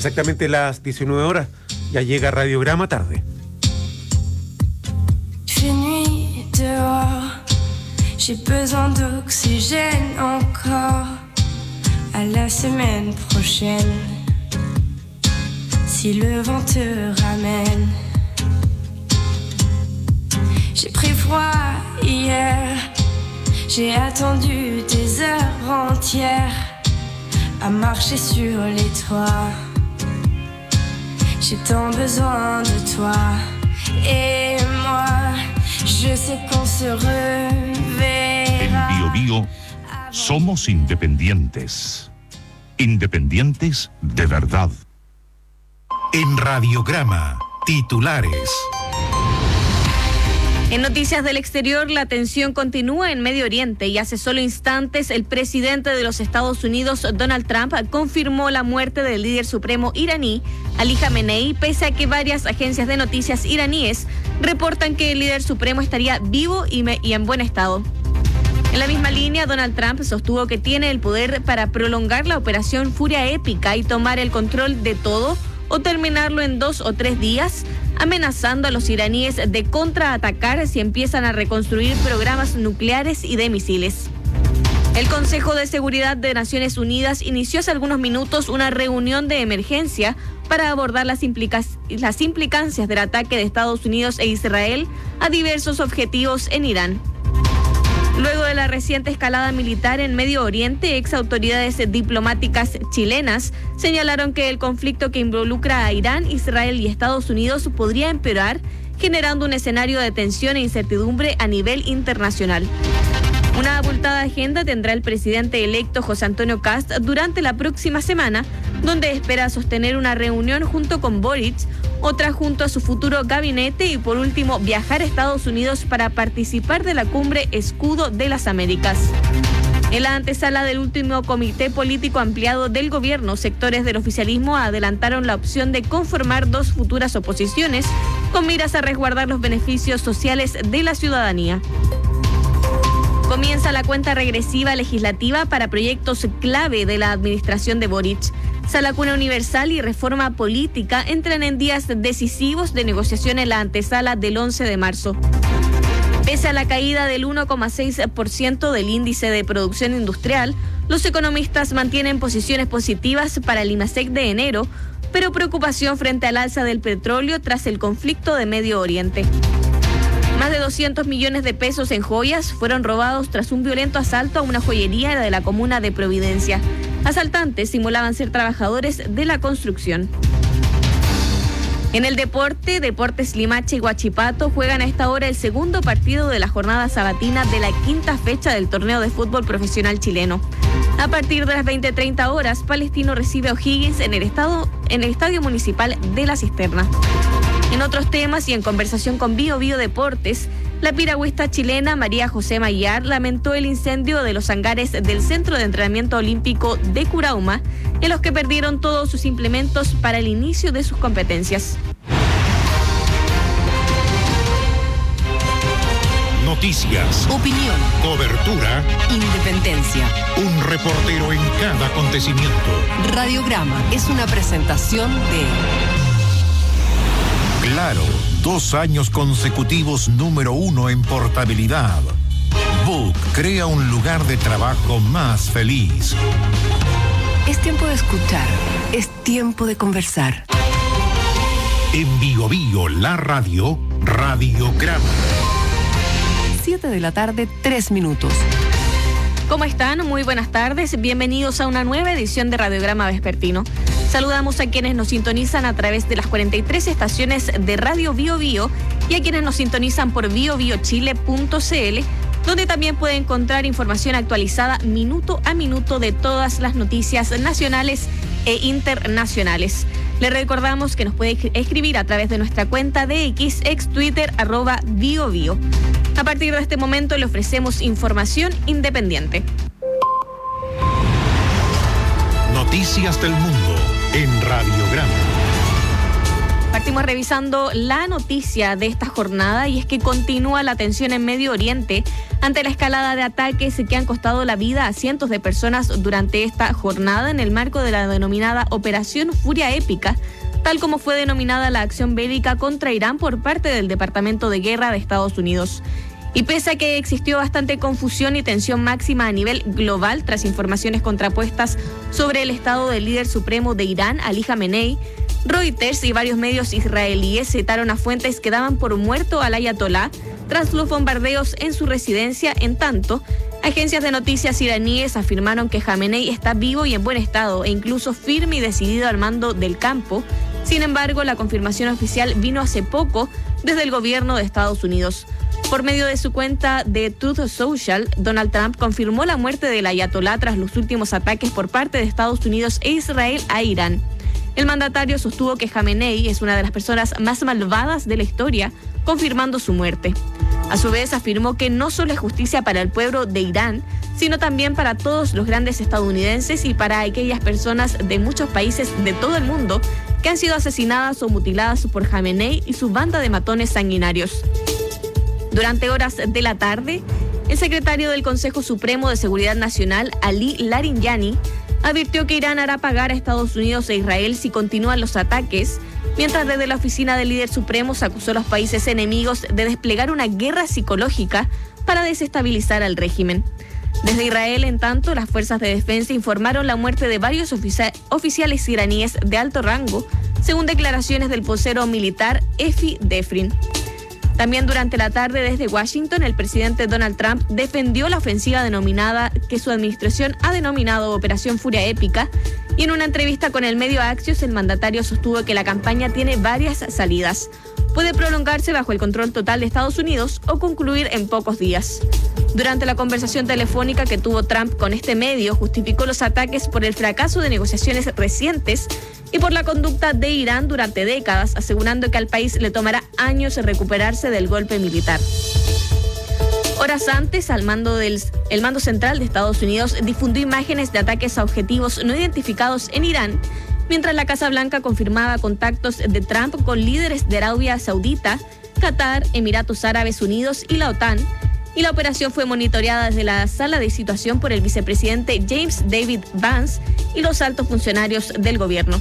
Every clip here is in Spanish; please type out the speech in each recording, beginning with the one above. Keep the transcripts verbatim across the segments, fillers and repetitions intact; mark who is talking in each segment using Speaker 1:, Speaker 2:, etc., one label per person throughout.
Speaker 1: exactamente las diecinueve horas. Ya llega Radiograma Tarde.
Speaker 2: Nuit dehors, j'ai besoin d'oxygène encore. À la semaine prochaine, si le vent te ramène. J'ai pris froid hier, j'ai attendu des heures entières à marcher sur les toits. J'ai tant besoin de toi. Et moi, je sais qu'on se reverra.
Speaker 3: En Bio Bio somos independientes. Independientes de verdad.
Speaker 4: En Radiograma, titulares.
Speaker 5: En noticias del exterior, la tensión continúa en Medio Oriente y hace solo instantes el presidente de los Estados Unidos, Donald Trump, confirmó la muerte del líder supremo iraní, Ali Khamenei, pese a que varias agencias de noticias iraníes reportan que el líder supremo estaría vivo y, me, y en buen estado. En la misma línea, Donald Trump sostuvo que tiene el poder para prolongar la operación Furia Épica y tomar el control de todo o terminarlo en dos o tres días, amenazando a los iraníes de contraatacar si empiezan a reconstruir programas nucleares y de misiles. El Consejo de Seguridad de Naciones Unidas inició hace algunos minutos una reunión de emergencia para abordar las, implica- las implicancias del ataque de Estados Unidos e Israel a diversos objetivos en Irán. Luego de la reciente escalada militar en Medio Oriente, ex autoridades diplomáticas chilenas señalaron que el conflicto que involucra a Irán, Israel y Estados Unidos podría empeorar, generando un escenario de tensión e incertidumbre a nivel internacional. Una abultada agenda tendrá el presidente electo José Antonio Kast durante la próxima semana, donde espera sostener una reunión junto con Boric, otra junto a su futuro gabinete y por último viajar a Estados Unidos para participar de la cumbre Escudo de las Américas. En la antesala del último comité político ampliado del gobierno, sectores del oficialismo adelantaron la opción de conformar dos futuras oposiciones con miras a resguardar los beneficios sociales de la ciudadanía. Comienza la cuenta regresiva legislativa para proyectos clave de la administración de Boric. Sala Cuna Universal y reforma política entran en días decisivos de negociación en la antesala del once de marzo. Pese a la caída del uno coma seis por ciento del índice de producción industrial, los economistas mantienen posiciones positivas para el IMASEC de enero, pero preocupación frente al alza del petróleo tras el conflicto de Medio Oriente. Más de doscientos millones de pesos en joyas fueron robados tras un violento asalto a una joyería de la comuna de Providencia. Asaltantes simulaban ser trabajadores de la construcción. En el deporte, Deportes Limache y Huachipato juegan a esta hora el segundo partido de la jornada sabatina de la quinta fecha del torneo de fútbol profesional chileno. A partir de las veinte treinta horas, Palestino recibe a O'Higgins en el, estado, en el Estadio Municipal de La Cisterna. En otros temas y en conversación con Bio Bio Deportes, la piragüista chilena María José Mayar lamentó el incendio de los hangares del Centro de Entrenamiento Olímpico de Curauma, en los que perdieron todos sus implementos para el inicio de sus competencias.
Speaker 4: Noticias,
Speaker 6: opinión,
Speaker 4: cobertura,
Speaker 6: independencia.
Speaker 4: Un reportero en cada acontecimiento.
Speaker 6: Radiograma es una presentación de
Speaker 4: Claro, dos años consecutivos número uno en portabilidad. Book crea un lugar de trabajo más feliz.
Speaker 6: Es tiempo de escuchar, es tiempo de conversar.
Speaker 4: En Bio Bio, la radio, Radiograma.
Speaker 6: siete de la tarde, tres minutos.
Speaker 5: ¿Cómo están? Muy buenas tardes. Bienvenidos a una nueva edición de Radiograma Vespertino. Saludamos a quienes nos sintonizan a través de las cuarenta y tres estaciones de Radio Bio Bio y a quienes nos sintonizan por bio bio chile punto c l, donde también puede encontrar información actualizada minuto a minuto de todas las noticias nacionales e internacionales. Le recordamos que nos puede escribir a través de nuestra cuenta de X, ex Twitter, arroba Bio Bio. A partir de este momento le ofrecemos información independiente.
Speaker 4: Noticias del mundo en Radiograma.
Speaker 5: Partimos revisando la noticia de esta jornada y es que continúa la tensión en Medio Oriente ante la escalada de ataques que han costado la vida a cientos de personas durante esta jornada en el marco de la denominada Operación Furia Épica, tal como fue denominada la acción bélica contra Irán por parte del Departamento de Guerra de Estados Unidos. Y pese a que existió bastante confusión y tensión máxima a nivel global tras informaciones contrapuestas sobre el estado del líder supremo de Irán, Ali Khamenei, Reuters y varios medios israelíes citaron a fuentes que daban por muerto al ayatolá tras los bombardeos en su residencia. En tanto, agencias de noticias iraníes afirmaron que Khamenei está vivo y en buen estado e incluso firme y decidido al mando del campo. Sin embargo, la confirmación oficial vino hace poco desde el gobierno de Estados Unidos. Por medio de su cuenta de Truth Social, Donald Trump confirmó la muerte del ayatolá tras los últimos ataques por parte de Estados Unidos e Israel a Irán. El mandatario sostuvo que Khamenei es una de las personas más malvadas de la historia, confirmando su muerte. A su vez, afirmó que no solo es justicia para el pueblo de Irán, sino también para todos los grandes estadounidenses y para aquellas personas de muchos países de todo el mundo que han sido asesinadas o mutiladas por Khamenei y su banda de matones sanguinarios. Durante horas de la tarde, el secretario del Consejo Supremo de Seguridad Nacional, Ali Larijani, advirtió que Irán hará pagar a Estados Unidos e Israel si continúan los ataques, mientras desde la oficina del líder supremo se acusó a los países enemigos de desplegar una guerra psicológica para desestabilizar al régimen. Desde Israel, en tanto, las fuerzas de defensa informaron la muerte de varios ofici- oficiales iraníes de alto rango, según declaraciones del vocero militar Efi Defrin. También durante la tarde desde Washington, el presidente Donald Trump defendió la ofensiva denominada que su administración ha denominado Operación Furia Épica, y en una entrevista con el medio Axios, el mandatario sostuvo que la campaña tiene varias salidas. Puede prolongarse bajo el control total de Estados Unidos o concluir en pocos días. Durante la conversación telefónica que tuvo Trump con este medio, justificó los ataques por el fracaso de negociaciones recientes y por la conducta de Irán durante décadas, asegurando que al país le tomará años recuperarse del golpe militar. Horas antes, al mando del el mando central de Estados Unidos difundió imágenes de ataques a objetivos no identificados en Irán, mientras la Casa Blanca confirmaba contactos de Trump con líderes de Arabia Saudita, Qatar, Emiratos Árabes Unidos y la OTAN, y la operación fue monitoreada desde la sala de situación por el vicepresidente James David Vance y los altos funcionarios del gobierno.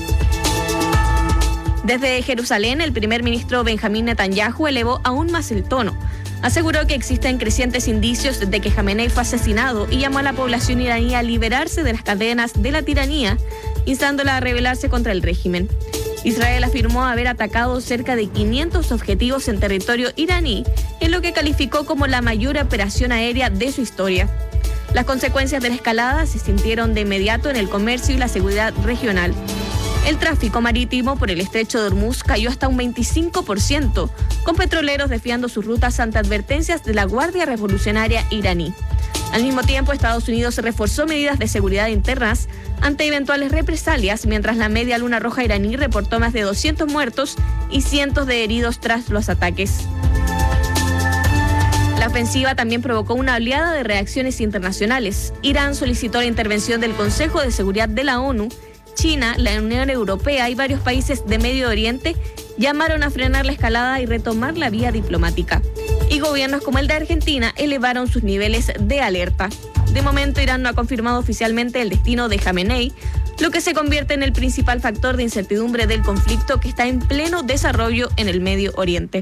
Speaker 5: Desde Jerusalén, el primer ministro Benjamín Netanyahu elevó aún más el tono. Aseguró que existen crecientes indicios de que Khamenei fue asesinado y llamó a la población iraní a liberarse de las cadenas de la tiranía, instándola a rebelarse contra el régimen. Israel afirmó haber atacado cerca de quinientos objetivos en territorio iraní, en lo que calificó como la mayor operación aérea de su historia. Las consecuencias de la escalada se sintieron de inmediato en el comercio y la seguridad regional. El tráfico marítimo por el estrecho de Hormuz cayó hasta un veinticinco por ciento, con petroleros desviando sus rutas ante advertencias de la Guardia Revolucionaria iraní. Al mismo tiempo, Estados Unidos reforzó medidas de seguridad internas ante eventuales represalias, mientras la Media Luna Roja iraní reportó más de doscientos muertos y cientos de heridos tras los ataques. La ofensiva también provocó una oleada de reacciones internacionales. Irán solicitó la intervención del Consejo de Seguridad de la ONU. China, la Unión Europea y varios países de Medio Oriente llamaron a frenar la escalada y retomar la vía diplomática. Y gobiernos como el de Argentina elevaron sus niveles de alerta. De momento, Irán no ha confirmado oficialmente el destino de Khamenei, lo que se convierte en el principal factor de incertidumbre del conflicto que está en pleno desarrollo en el Medio Oriente.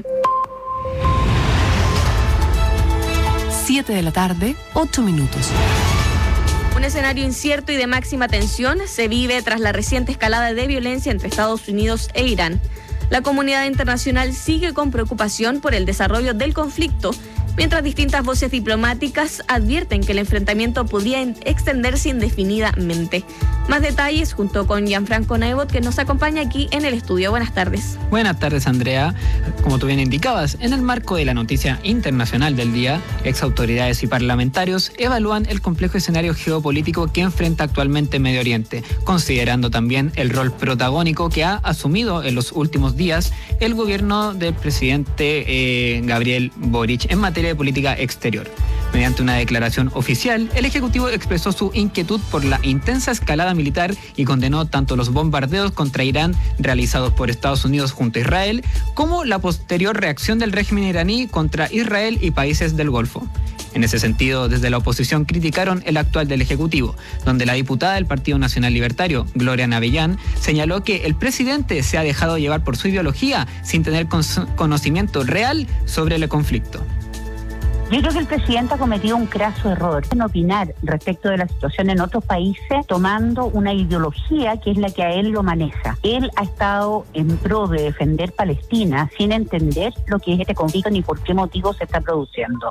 Speaker 6: Siete de la tarde, ocho minutos.
Speaker 5: Un escenario incierto y de máxima tensión se vive tras la reciente escalada de violencia entre Estados Unidos e Irán. La comunidad internacional sigue con preocupación por el desarrollo del conflicto, mientras distintas voces diplomáticas advierten que el enfrentamiento podría extenderse indefinidamente. Más detalles junto con Gianfranco Naibot, que nos acompaña aquí en el estudio. Buenas tardes.
Speaker 7: Buenas tardes, Andrea. Como tú bien indicabas, en el marco de la noticia internacional del día, exautoridades y parlamentarios evalúan el complejo escenario geopolítico que enfrenta actualmente Medio Oriente, considerando también el rol protagónico que ha asumido en los últimos días el gobierno del presidente eh, Gabriel Boric en materia de política exterior. Mediante una declaración oficial, el Ejecutivo expresó su inquietud por la intensa escalada militar y condenó tanto los bombardeos contra Irán realizados por Estados Unidos junto a Israel, como la posterior reacción del régimen iraní contra Israel y países del Golfo. En ese sentido, desde la oposición criticaron el actual del Ejecutivo, donde la diputada del Partido Nacional Libertario, Gloria Navellán, señaló que el presidente se ha dejado llevar por su ideología sin tener conocimiento real sobre el conflicto.
Speaker 8: Yo creo que el presidente ha cometido un craso error en opinar respecto de la situación en otros países tomando una ideología que es la que a él lo maneja. Él ha estado en pro de defender Palestina sin entender lo que es este conflicto ni por qué motivo se está produciendo.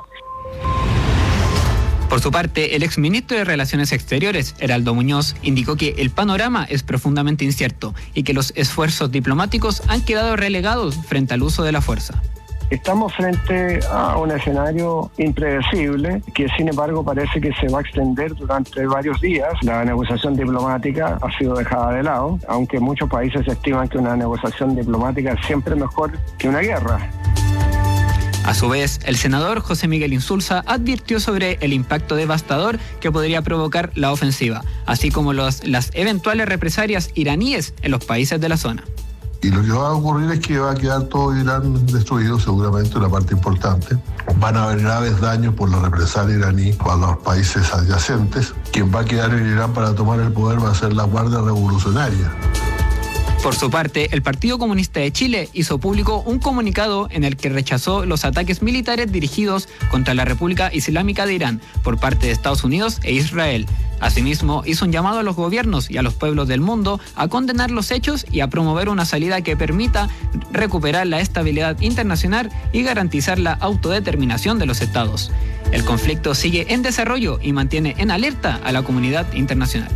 Speaker 7: Por su parte, el exministro de Relaciones Exteriores, Heraldo Muñoz, indicó que el panorama es profundamente incierto y que los esfuerzos diplomáticos han quedado relegados frente al uso de la fuerza.
Speaker 9: Estamos frente a un escenario impredecible que sin embargo parece que se va a extender durante varios días. La negociación diplomática ha sido dejada de lado, aunque muchos países estiman que una negociación diplomática es siempre mejor que una guerra.
Speaker 7: A su vez, el senador José Miguel Insulza advirtió sobre el impacto devastador que podría provocar la ofensiva, así como los, las eventuales represalias iraníes en los países de la zona.
Speaker 10: Y lo que va a ocurrir es que va a quedar todo Irán destruido, seguramente una parte importante. Van a haber graves daños por la represalia iraní a los países adyacentes. Quien va a quedar en Irán para tomar el poder va a ser la Guardia Revolucionaria.
Speaker 7: Por su parte, el Partido Comunista de Chile hizo público un comunicado en el que rechazó los ataques militares dirigidos contra la República Islámica de Irán por parte de Estados Unidos e Israel. Asimismo, hizo un llamado a los gobiernos y a los pueblos del mundo a condenar los hechos y a promover una salida que permita recuperar la estabilidad internacional y garantizar la autodeterminación de los estados. El conflicto sigue en desarrollo y mantiene en alerta a la comunidad internacional.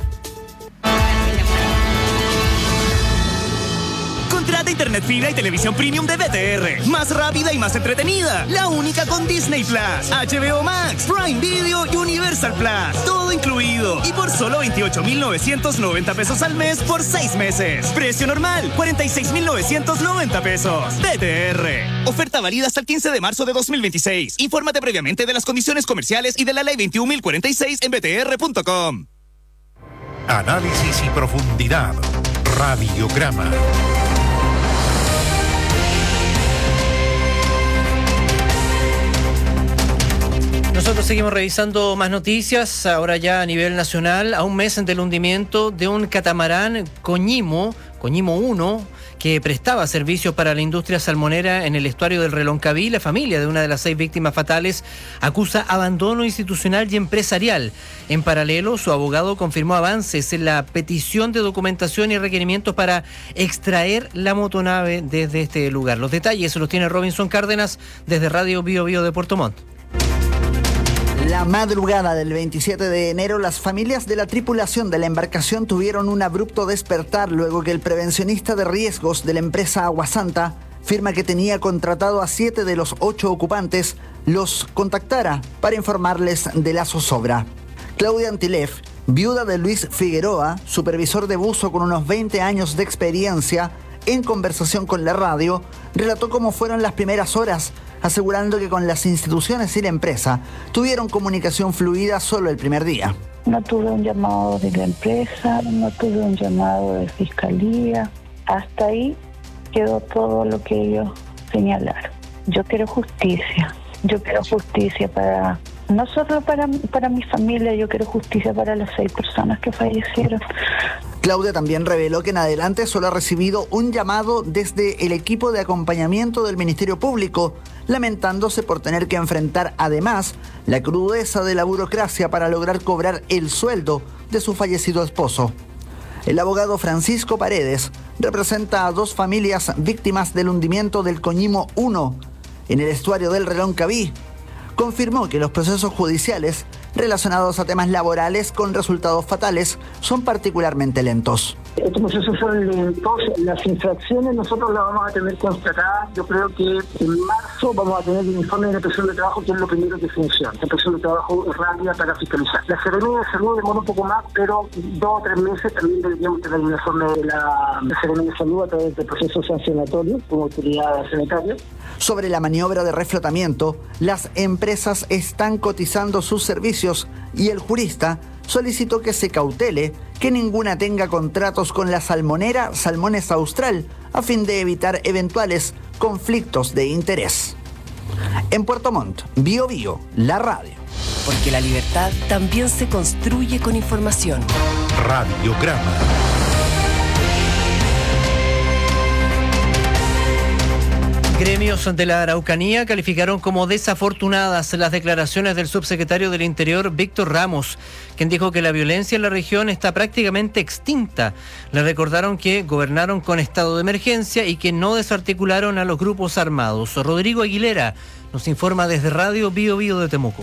Speaker 11: Contrata internet fibra y televisión premium de B T R. Más rápida y más entretenida. La única con Disney Plus, H B O Max, Prime Video y Universal Plus. Todo incluido. Y por solo veintiocho mil novecientos noventa pesos al mes por seis meses. Precio normal, cuarenta y seis mil novecientos noventa pesos. B T R. Oferta válida hasta el quince de marzo de dos mil veintiséis. Infórmate previamente de las condiciones comerciales y de la ley veintiún mil cuarenta y seis en b t r punto com.
Speaker 4: Análisis y profundidad. Radiograma.
Speaker 12: Nosotros seguimos revisando más noticias, ahora ya a nivel nacional, a un mes del hundimiento de un catamarán Coñimo, Coñimo uno, que prestaba servicios para la industria salmonera en el estuario del Reloncaví. La familia de una de las seis víctimas fatales acusa abandono institucional y empresarial. En paralelo, su abogado confirmó avances en la petición de documentación y requerimientos para extraer la motonave desde este lugar. Los detalles los tiene Robinson Cárdenas desde Radio Bio Bio de Puerto Montt.
Speaker 13: La madrugada del veintisiete de enero, las familias de la tripulación de la embarcación tuvieron un abrupto despertar luego que el prevencionista de riesgos de la empresa Aguasanta firma que tenía contratado a siete de los ocho ocupantes, los contactara para informarles de la zozobra. Claudia Antilef, viuda de Luis Figueroa, supervisor de buzo con unos veinte años de experiencia, en conversación con la radio, relató cómo fueron las primeras horas, asegurando que con las instituciones y la empresa tuvieron comunicación fluida solo el primer día.
Speaker 14: No tuve un llamado de la empresa, no tuve un llamado de fiscalía. Hasta ahí quedó todo lo que ellos señalaron. Yo quiero justicia. Yo quiero justicia para, no solo para, para mi familia, yo quiero justicia para las seis personas que fallecieron.
Speaker 13: Claudia también reveló que en adelante solo ha recibido un llamado desde el equipo de acompañamiento del Ministerio Público, lamentándose por tener que enfrentar además la crudeza de la burocracia para lograr cobrar el sueldo de su fallecido esposo. El abogado Francisco Paredes representa a dos familias víctimas del hundimiento del Coñimo uno en el estuario del Reloncaví. Confirmó que los procesos judiciales relacionados a temas laborales con resultados fatales son particularmente lentos.
Speaker 15: Estos procesos son lentos, las infracciones nosotros las vamos a tener constatadas. Yo creo que en marzo vamos a tener el informe de la inspección de trabajo, que es lo primero que funciona. La inspección de trabajo es rápida para fiscalizar. La Seremía de Salud demora un poco más, pero dos o tres meses también deberíamos tener un informe de la, la Seremía de Salud a través del proceso sancionatorio como autoridad sanitaria.
Speaker 13: Sobre la maniobra de reflotamiento, las empresas están cotizando sus servicios y el jurista solicitó que se cautele que ninguna tenga contratos con la salmonera Salmones Austral a fin de evitar eventuales conflictos de interés. En Puerto Montt, Bio Bio, la radio.
Speaker 6: Porque la libertad también se construye con información.
Speaker 4: Radiograma.
Speaker 12: Gremios de la Araucanía calificaron como desafortunadas las declaraciones del subsecretario del Interior, Víctor Ramos, quien dijo que la violencia en la región está prácticamente extinta. Le recordaron que gobernaron con estado de emergencia y que no desarticularon a los grupos armados. Rodrigo Aguilera nos informa desde Radio Bio Bio de Temuco.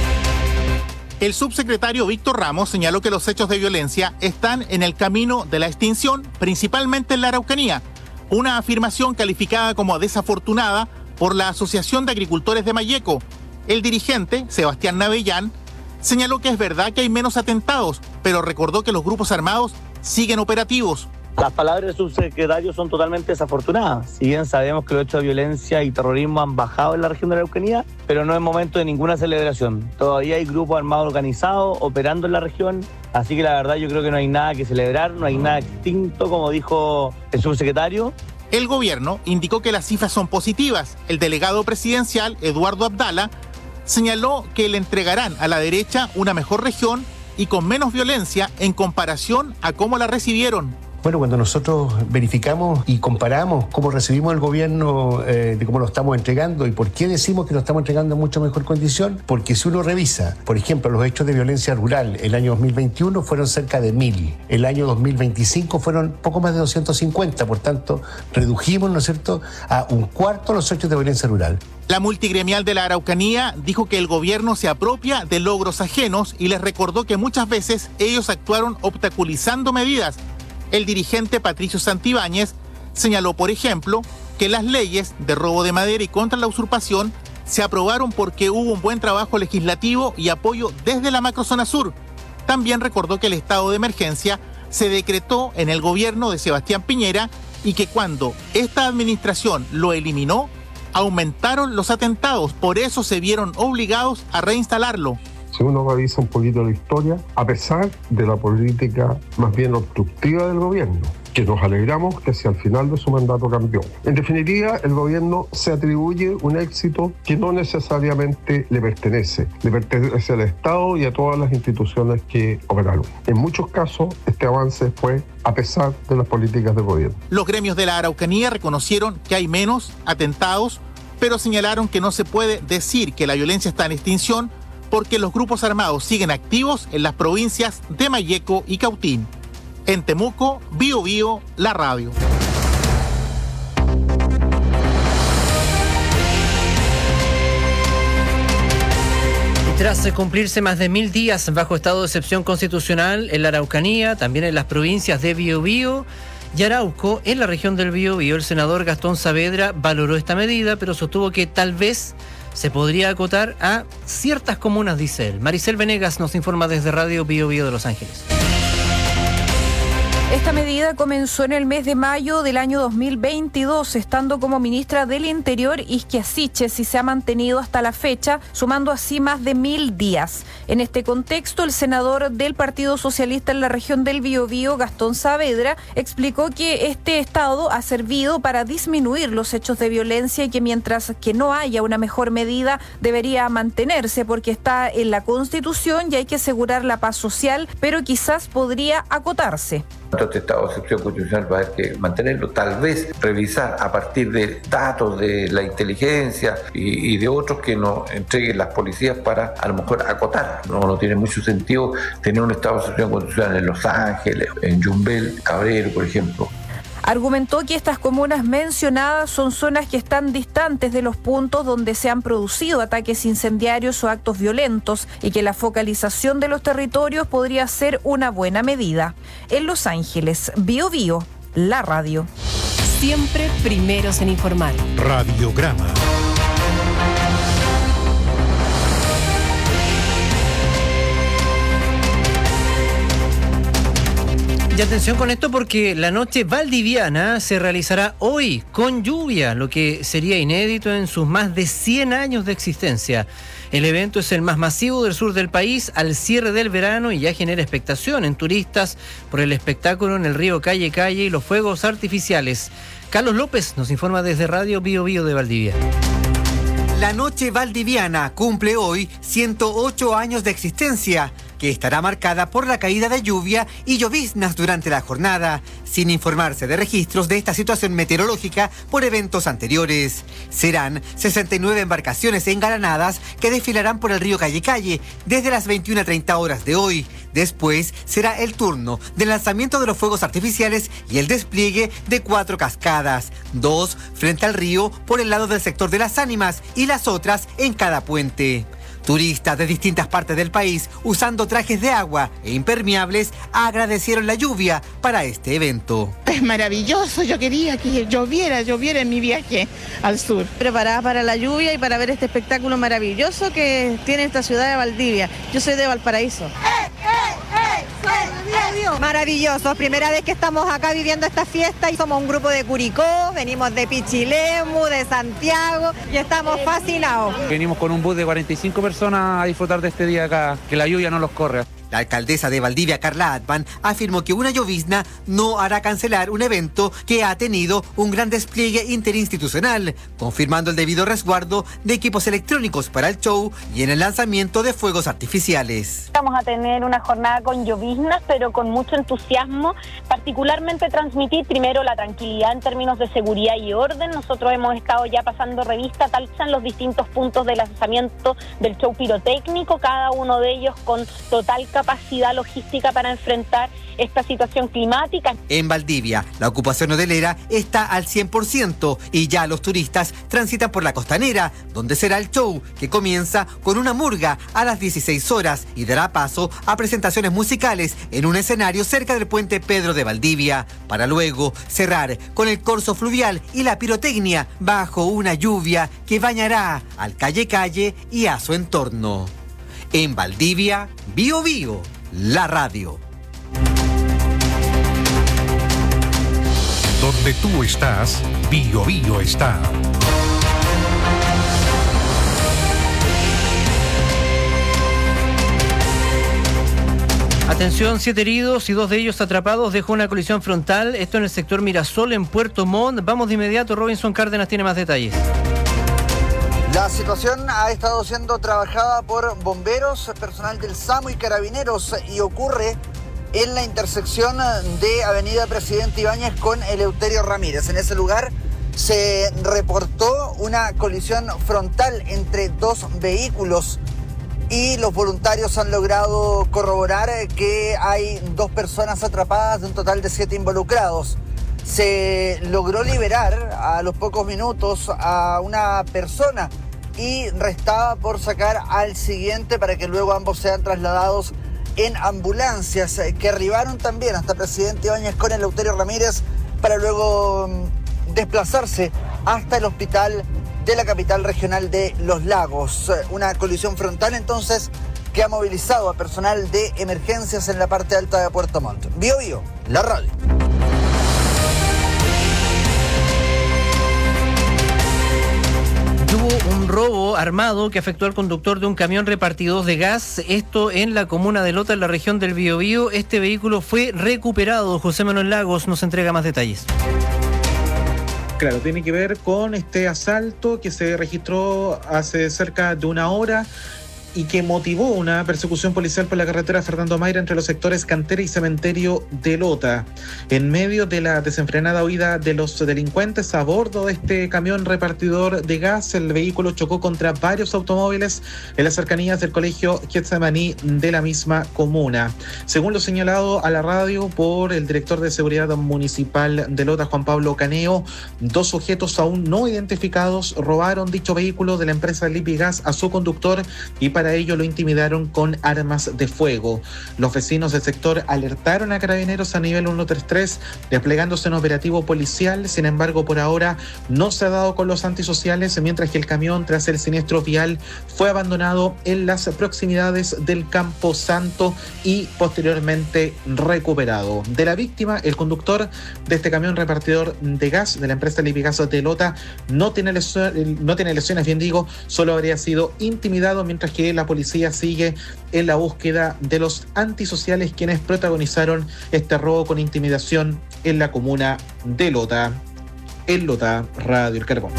Speaker 16: El subsecretario Víctor Ramos señaló que los hechos de violencia están en el camino de la extinción, principalmente en la Araucanía. Una afirmación calificada como desafortunada por la Asociación de Agricultores de Malleco. El dirigente, Sebastián Navellán, señaló que es verdad que hay menos atentados, pero recordó que los grupos armados siguen operativos.
Speaker 17: Las palabras del subsecretario son totalmente desafortunadas. Si bien sabemos que los hechos de violencia y terrorismo han bajado en la región de la Araucanía, pero no es momento de ninguna celebración. Todavía hay grupos armados organizados operando en la región, así que la verdad yo creo que no hay nada que celebrar, no hay nada extinto, como dijo el subsecretario.
Speaker 16: El gobierno indicó que las cifras son positivas. El delegado presidencial, Eduardo Abdala, señaló que le entregarán a la derecha una mejor región y con menos violencia en comparación a cómo la recibieron.
Speaker 18: Bueno, cuando nosotros verificamos y comparamos cómo recibimos el gobierno, eh, de cómo lo estamos entregando y por qué decimos que lo estamos entregando en mucho mejor condición, porque si uno revisa, por ejemplo, los hechos de violencia rural, el año dos mil veintiuno fueron cerca de mil, el año dos mil veinticinco fueron poco más de doscientos cincuenta, por tanto, redujimos, ¿no es cierto?, a un cuarto los hechos de violencia rural.
Speaker 16: La multigremial de la Araucanía dijo que el gobierno se apropia de logros ajenos y les recordó que muchas veces ellos actuaron obstaculizando medidas. El dirigente Patricio Santibáñez señaló, por ejemplo, que las leyes de robo de madera y contra la usurpación se aprobaron porque hubo un buen trabajo legislativo y apoyo desde la macrozona sur. También recordó que el estado de emergencia se decretó en el gobierno de Sebastián Piñera y que cuando esta administración lo eliminó, aumentaron los atentados, por eso se vieron obligados a reinstalarlo.
Speaker 10: Si uno revisa un poquito la historia, a pesar de la política más bien obstructiva del gobierno, que nos alegramos que hacia el final de su mandato cambió. En definitiva, el gobierno se atribuye un éxito que no necesariamente le pertenece. Le pertenece al Estado y a todas las instituciones que operaron. En muchos casos, este avance fue a pesar de las políticas del gobierno.
Speaker 16: Los gremios de la Araucanía reconocieron que hay menos atentados, pero señalaron que no se puede decir que la violencia está en extinción porque los grupos armados siguen activos en las provincias de Malleco y Cautín. En Temuco, Bio Bio, la radio.
Speaker 12: Tras cumplirse más de mil días bajo estado de excepción constitucional en la Araucanía, también en las provincias de Biobío y Arauco, en la región del Biobío, el senador Gastón Saavedra valoró esta medida, pero sostuvo que tal vez se podría acotar a ciertas comunas, dice él. Maricel Venegas nos informa desde Radio Bio Bio de Los Ángeles.
Speaker 19: Esta medida comenzó en el mes de mayo del año dos mil veintidós, estando como ministra del Interior Isquia Siches, y se ha mantenido hasta la fecha, sumando así más de mil días. En este contexto, el senador del Partido Socialista en la región del Biobío, Gastón Saavedra, explicó que este estado ha servido para disminuir los hechos de violencia y que mientras que no haya una mejor medida debería mantenerse porque está en la Constitución y hay que asegurar la paz social, pero quizás podría acotarse.
Speaker 20: Este estado de excepción constitucional va a haber que mantenerlo, tal vez revisar a partir de datos de la inteligencia y, y de otros que nos entreguen las policías para a lo mejor acotar. No, no tiene mucho sentido tener un estado de excepción constitucional en Los Ángeles, en Yumbel, Cabrero, por ejemplo.
Speaker 19: Argumentó que estas comunas mencionadas son zonas que están distantes de los puntos donde se han producido ataques incendiarios o actos violentos y que la focalización de los territorios podría ser una buena medida. En Los Ángeles, Bio Bio, la radio.
Speaker 21: Siempre primeros en informar.
Speaker 4: Radiograma.
Speaker 12: Y atención con esto porque la noche valdiviana se realizará hoy con lluvia, lo que sería inédito en sus más de cien años de existencia. El evento es el más masivo del sur del país al cierre del verano y ya genera expectación en turistas por el espectáculo en el río Calle Calle y los fuegos artificiales. Carlos López nos informa desde Radio Bio Bio de Valdivia.
Speaker 22: La noche valdiviana cumple hoy ciento ocho años de existencia, que estará marcada por la caída de lluvia y lloviznas durante la jornada, sin informarse de registros de esta situación meteorológica por eventos anteriores. Serán sesenta y nueve embarcaciones engalanadas que desfilarán por el río Calle Calle desde las veintiuna treinta horas de hoy. Después será el turno del lanzamiento de los fuegos artificiales y el despliegue de cuatro cascadas, dos frente al río por el lado del sector de las Ánimas y las otras en cada puente. Turistas de distintas partes del país, usando trajes de agua e impermeables, agradecieron la lluvia para este evento.
Speaker 23: Es maravilloso, yo quería que lloviera, lloviera en mi viaje al sur.
Speaker 24: Preparada para la lluvia y para ver este espectáculo maravilloso que tiene esta ciudad de Valdivia. Yo soy de Valparaíso. ¡Eh, eh, eh!
Speaker 25: Maravilloso, primera vez que estamos acá viviendo esta fiesta y somos un grupo de Curicó, venimos de Pichilemu, de Santiago y estamos fascinados.
Speaker 26: Venimos con un bus de cuarenta y cinco personas a disfrutar de este día acá, que la lluvia no los corre.
Speaker 22: La alcaldesa de Valdivia, Carla Atman, afirmó que una llovizna no hará cancelar un evento que ha tenido un gran despliegue interinstitucional, confirmando el debido resguardo de equipos electrónicos para el show y en el lanzamiento de fuegos artificiales.
Speaker 27: Vamos a tener una jornada con lloviznas, pero con mucho entusiasmo, particularmente transmitir primero la tranquilidad en términos de seguridad y orden. Nosotros hemos estado ya pasando revista tal en los distintos puntos de lanzamiento del show pirotécnico, cada uno de ellos con total capacidad logística para enfrentar esta situación climática.
Speaker 22: En Valdivia, la ocupación hotelera está al cien por ciento y ya los turistas transitan por la costanera, donde será el show, que comienza con una murga a las dieciséis horas y dará paso a presentaciones musicales en un escenario cerca del puente Pedro de Valdivia, para luego cerrar con el corso fluvial y la pirotecnia bajo una lluvia que bañará al Calle Calle y a su entorno. En Valdivia, Bio Bio, la radio.
Speaker 4: Donde tú estás, Bio Bio está.
Speaker 12: Atención, siete heridos y dos de ellos atrapados dejó una colisión frontal. Esto en el sector Mirasol, en Puerto Montt. Vamos de inmediato, Robinson Cárdenas tiene más detalles.
Speaker 13: La situación ha estado siendo trabajada por bomberos, personal del SAMU y carabineros y ocurre en la intersección de Avenida Presidente Ibáñez con Eleuterio Ramírez. En ese lugar se reportó una colisión frontal entre dos vehículos y los voluntarios han logrado corroborar que hay dos personas atrapadas de un total de siete involucrados. Se logró liberar a los pocos minutos a una persona y restaba por sacar al siguiente para que luego ambos sean trasladados en ambulancias que arribaron también hasta Presidente Ibáñez con Eleuterio Ramírez para luego desplazarse hasta el hospital de la capital regional de Los Lagos. Una colisión frontal entonces que ha movilizado a personal de emergencias en la parte alta de Puerto Montt. Bio Bio, la radio.
Speaker 12: Hubo un robo armado que afectó al conductor de un camión repartidor de gas, esto en la comuna de Lota, en la región del Biobío. Este vehículo fue recuperado. José Manuel Lagos nos entrega más detalles.
Speaker 28: Claro, tiene que ver con este asalto que se registró hace cerca de una hora y que motivó una persecución policial por la carretera Fernando Mayra entre los sectores Cantera y Cementerio de Lota. En medio de la desenfrenada huida de los delincuentes a bordo de este camión repartidor de gas, el vehículo chocó contra varios automóviles en las cercanías del colegio Getsemaní de la misma comuna. Según lo señalado a la radio por el director de seguridad municipal de Lota, Juan Pablo Caneo, dos sujetos aún no identificados robaron dicho vehículo de la empresa Lipigas a su conductor y para ello lo intimidaron con armas de fuego. Los vecinos del sector alertaron a carabineros a nivel ciento treinta y tres, desplegándose en operativo policial. Sin embargo, por ahora no se ha dado con los antisociales, mientras que el camión, tras el siniestro vial, fue abandonado en las proximidades del Campo Santo y posteriormente recuperado. De la víctima, el conductor de este camión repartidor de gas de la empresa Lipigas de Lota no tiene lesiones, no tiene lesiones, bien digo, solo habría sido intimidado, mientras que la policía sigue en la búsqueda de los antisociales quienes protagonizaron este robo con intimidación en la comuna de Lota. En Lota, Radio El Carbón.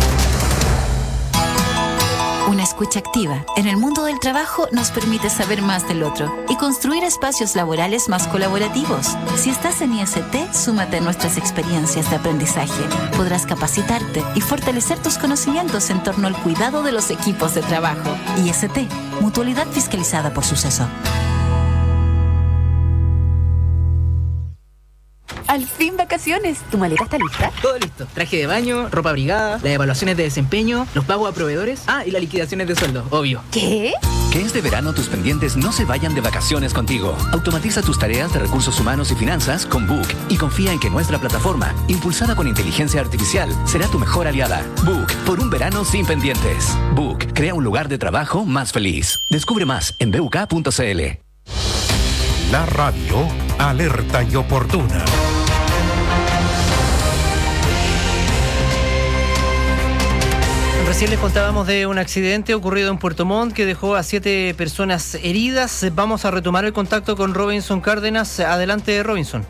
Speaker 1: Una escucha activa en el mundo del trabajo nos permite saber más del otro y construir espacios laborales más colaborativos. Si estás en I S T, súmate a nuestras experiencias de aprendizaje. Podrás capacitarte y fortalecer tus conocimientos en torno al cuidado de los equipos de trabajo. I S T, mutualidad fiscalizada por Suceso.
Speaker 2: Al fin vacaciones. ¿Tu maleta está lista?
Speaker 3: Todo listo. Traje de baño, ropa abrigada, las evaluaciones de desempeño, los pagos a proveedores. Ah, y las liquidaciones de sueldo, obvio.
Speaker 2: ¿Qué?
Speaker 5: Que este verano tus pendientes no se vayan de vacaciones contigo. Automatiza tus tareas de recursos humanos y finanzas con Book y confía en que nuestra plataforma, impulsada con inteligencia artificial, será tu mejor aliada. Book, por un verano sin pendientes. Book, crea un lugar de trabajo más feliz. Descubre más en b u k punto c l.
Speaker 4: La radio alerta y oportuna.
Speaker 12: Recién les contábamos de un accidente ocurrido en Puerto Montt que dejó a siete personas heridas. Vamos a retomar el contacto con Robinson Cárdenas. Adelante, Robinson.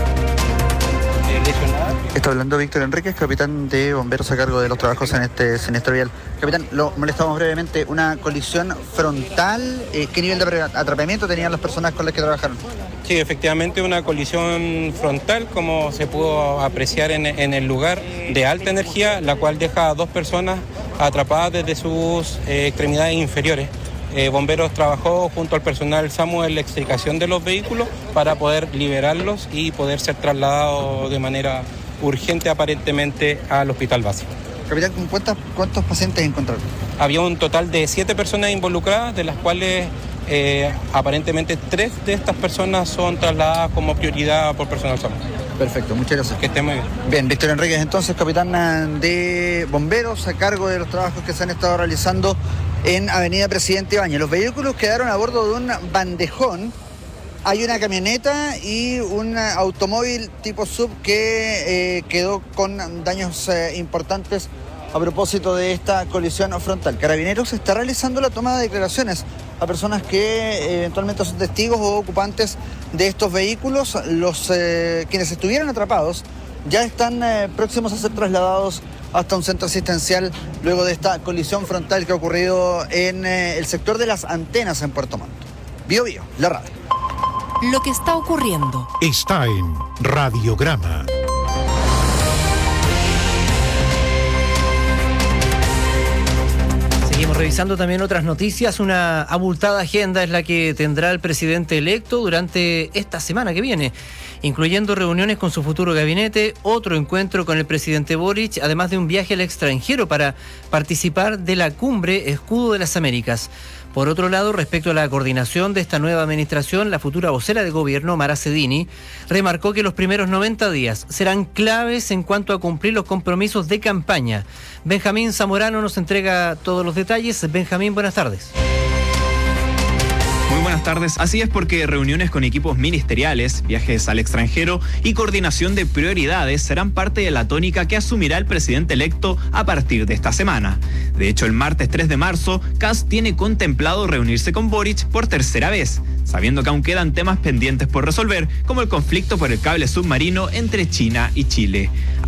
Speaker 7: Está hablando Víctor Enríquez, capitán de bomberos a cargo de los trabajos en este siniestro vial. Capitán, lo molestamos brevemente. Una colisión frontal. Eh, ¿Qué nivel de atrapamiento tenían las personas con las que trabajaron?
Speaker 8: Sí, efectivamente una colisión frontal, como se pudo apreciar en, en el lugar, de alta energía, la cual deja a dos personas atrapadas desde sus eh, extremidades inferiores. Eh, Bomberos trabajó junto al personal SAMU en la extricación de los vehículos para poder liberarlos y poder ser trasladados de manera urgente aparentemente al hospital básico.
Speaker 7: Capitán, ¿cuántos, cuántos pacientes encontraron?
Speaker 8: Había un total de siete personas involucradas, de las cuales eh, aparentemente tres de estas personas son trasladadas como prioridad por personal SAMU.
Speaker 7: Perfecto, muchas gracias.
Speaker 8: Que esté muy bien.
Speaker 7: Bien, Víctor Enríquez, entonces, capitán de bomberos a cargo de los trabajos que se han estado realizando en Avenida Presidente Ibáñez. Los vehículos quedaron a bordo de un bandejón. Hay una camioneta y un automóvil tipo sub que eh, quedó con daños eh, importantes a propósito de esta colisión frontal. Carabineros está realizando la toma de declaraciones a personas que eh, eventualmente son testigos o ocupantes de estos vehículos. Los eh, quienes estuvieron atrapados ya están eh, próximos a ser trasladados hasta un centro asistencial luego de esta colisión frontal que ha ocurrido en eh, el sector de las antenas en Puerto Montt. Bio Bio, la radio.
Speaker 21: Lo que está ocurriendo
Speaker 4: está en Radiograma.
Speaker 12: Seguimos revisando también otras noticias. Una abultada agenda es la que tendrá el presidente electo durante esta semana que viene, incluyendo reuniones con su futuro gabinete, otro encuentro con el presidente Boric, además de un viaje al extranjero para participar de la cumbre Escudo de las Américas. Por otro lado, respecto a la coordinación de esta nueva administración, la futura vocera de gobierno, Mara Cedini, remarcó que los primeros noventa días serán claves en cuanto a cumplir los compromisos de campaña. Benjamín Zamorano nos entrega todos los detalles. Benjamín, buenas tardes.
Speaker 9: Muy buenas tardes. Así es, porque reuniones con equipos ministeriales, viajes al extranjero y coordinación de prioridades serán parte de la tónica que asumirá el presidente electo a partir de esta semana. De hecho, el martes tres de marzo, Kast tiene contemplado reunirse con Boric por tercera vez, sabiendo que aún quedan temas pendientes por resolver, como el conflicto por el cable submarino entre China y Chile.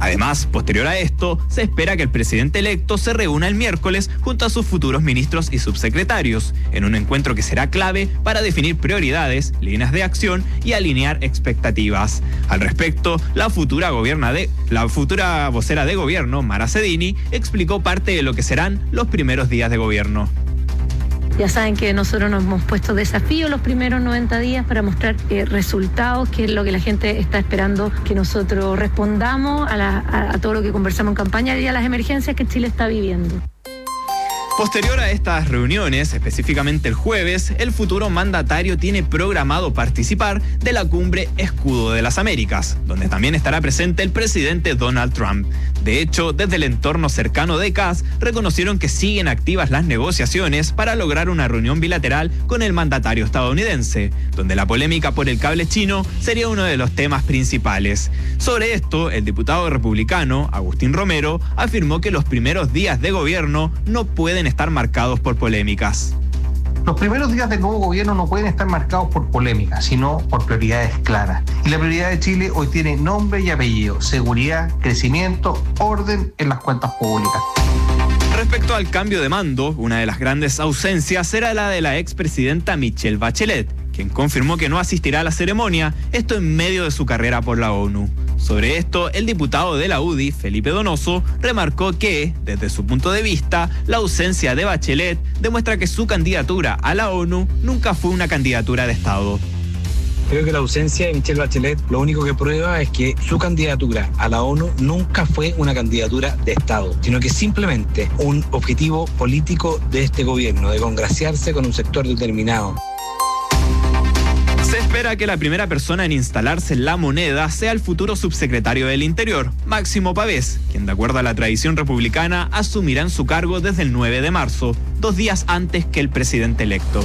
Speaker 9: Además, posterior a esto, se espera que el presidente electo se reúna el miércoles junto a sus futuros ministros y subsecretarios, en un encuentro que será clave para definir prioridades, líneas de acción y alinear expectativas. Al respecto, la futura, gobierna de, la futura vocera de gobierno, Mara Cedini, explicó parte de lo que serán los primeros días de gobierno.
Speaker 6: Ya saben que nosotros nos hemos puesto desafío los primeros noventa días para mostrar eh, resultados, que es lo que la gente está esperando, que nosotros respondamos a, la, a, a todo lo que conversamos en campaña y a las emergencias que Chile está viviendo.
Speaker 9: Posterior a estas reuniones, específicamente el jueves, el futuro mandatario tiene programado participar de la cumbre Escudo de las Américas, donde también estará presente el presidente Donald Trump. De hecho, desde el entorno cercano de Kass, reconocieron que siguen activas las negociaciones para lograr una reunión bilateral con el mandatario estadounidense, donde la polémica por el cable chino sería uno de los temas principales. Sobre esto, el diputado republicano, Agustín Romero, afirmó que los primeros días de gobierno no pueden estar marcados por polémicas.
Speaker 10: Los primeros días del nuevo gobierno no pueden estar marcados por polémicas, sino por prioridades claras. Y la prioridad de Chile hoy tiene nombre y apellido: seguridad, crecimiento, orden en las cuentas públicas.
Speaker 9: Respecto al cambio de mando, una de las grandes ausencias será la de la expresidenta Michelle Bachelet, quien confirmó que no asistirá a la ceremonia, esto en medio de su carrera por la ONU. Sobre esto, el diputado de la U D I, Felipe Donoso, remarcó que, desde su punto de vista, la ausencia de Bachelet demuestra que su candidatura a la ONU nunca fue una candidatura de Estado.
Speaker 11: Creo que la ausencia de Michelle Bachelet lo único que prueba es que su candidatura a la ONU nunca fue una candidatura de Estado, sino que simplemente un objetivo político de este gobierno, de congraciarse con un sector determinado.
Speaker 9: Se espera que la primera persona en instalarse en La Moneda sea el futuro subsecretario del Interior, Máximo Pavés, quien de acuerdo a la tradición republicana asumirá en su cargo desde el nueve de marzo, dos días antes que el presidente electo.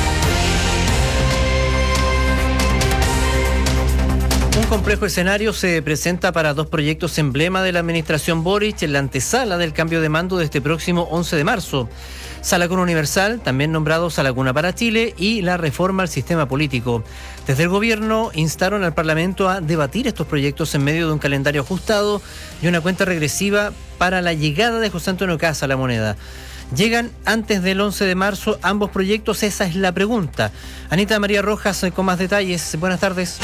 Speaker 12: Un complejo escenario se presenta para dos proyectos emblema de la administración Boric en la antesala del cambio de mando de este próximo once de marzo. Sala Cuna Universal, también nombrado Sala Cuna para Chile, y la reforma al sistema político. Desde el gobierno instaron al Parlamento a debatir estos proyectos en medio de un calendario ajustado y una cuenta regresiva para la llegada de José Antonio Kast a La Moneda. ¿Llegan antes del once de marzo ambos proyectos? Esa es la pregunta. Anita María Rojas con más detalles. Buenas tardes.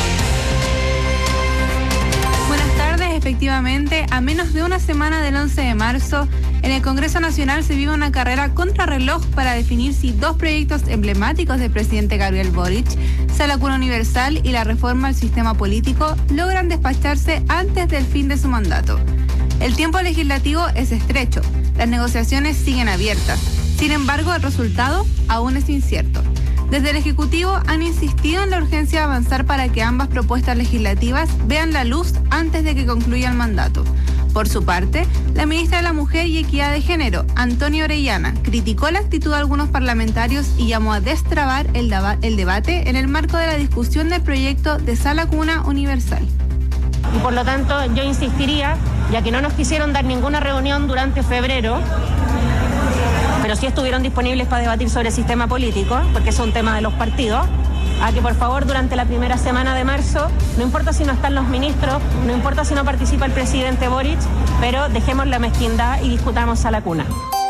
Speaker 14: Efectivamente, a menos de una semana del once de marzo, en el Congreso Nacional se vive una carrera contrarreloj para definir si dos proyectos emblemáticos del presidente Gabriel Boric, Sala Cuna Universal y la reforma al sistema político, logran despacharse antes del fin de su mandato. El tiempo legislativo es estrecho, las negociaciones siguen abiertas. Sin embargo, el resultado aún es incierto. Desde el Ejecutivo han insistido en la urgencia de avanzar para que ambas propuestas legislativas vean la luz antes de que concluya el mandato. Por su parte, la ministra de la Mujer y Equidad de Género, Antonia Orellana, criticó la actitud de algunos parlamentarios y llamó a destrabar el, deba- el debate en el marco de la discusión del proyecto de Sala Cuna Universal.
Speaker 15: Y por lo tanto, yo insistiría, ya que no nos quisieron dar ninguna reunión durante febrero, pero sí estuvieron disponibles para debatir sobre el sistema político, porque es un tema de los partidos, a que por favor durante la primera semana de marzo, no importa si no están los ministros, no importa si no participa el presidente Boric, pero dejemos la mezquindad y discutamos Sala Cuna.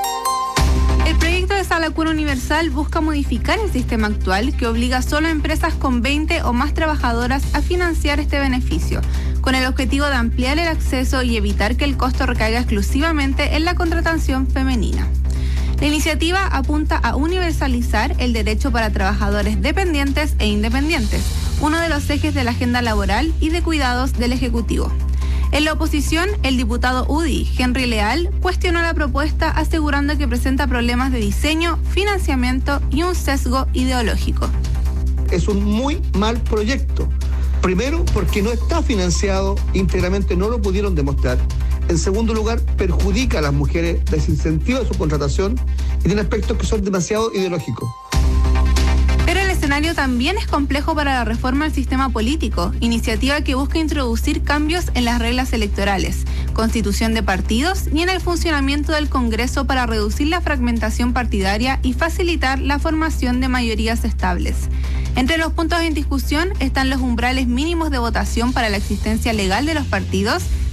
Speaker 14: El proyecto de Sala Cuna Universal busca modificar el sistema actual que obliga solo a empresas con veinte o más trabajadoras a financiar este beneficio, con el objetivo de ampliar el acceso y evitar que el costo recaiga exclusivamente en la contratación femenina. La iniciativa apunta a universalizar el derecho para trabajadores dependientes e independientes, uno de los ejes de la agenda laboral y de cuidados del Ejecutivo. En la oposición, el diputado U D I, Henry Leal, cuestionó la propuesta asegurando que presenta problemas de diseño, financiamiento y un sesgo ideológico.
Speaker 16: Es un muy mal proyecto. Primero, porque no está financiado íntegramente, no lo pudieron demostrar. En segundo lugar, perjudica a las mujeres, desincentiva su contratación y tiene aspectos que son demasiado ideológicos.
Speaker 14: Pero el escenario también es complejo para la reforma al sistema político, iniciativa que busca introducir cambios en las reglas electorales, constitución de partidos y en el funcionamiento del Congreso para reducir la fragmentación partidaria y facilitar la formación de mayorías estables. Entre los puntos en discusión están los umbrales mínimos de votación para la existencia legal de los partidos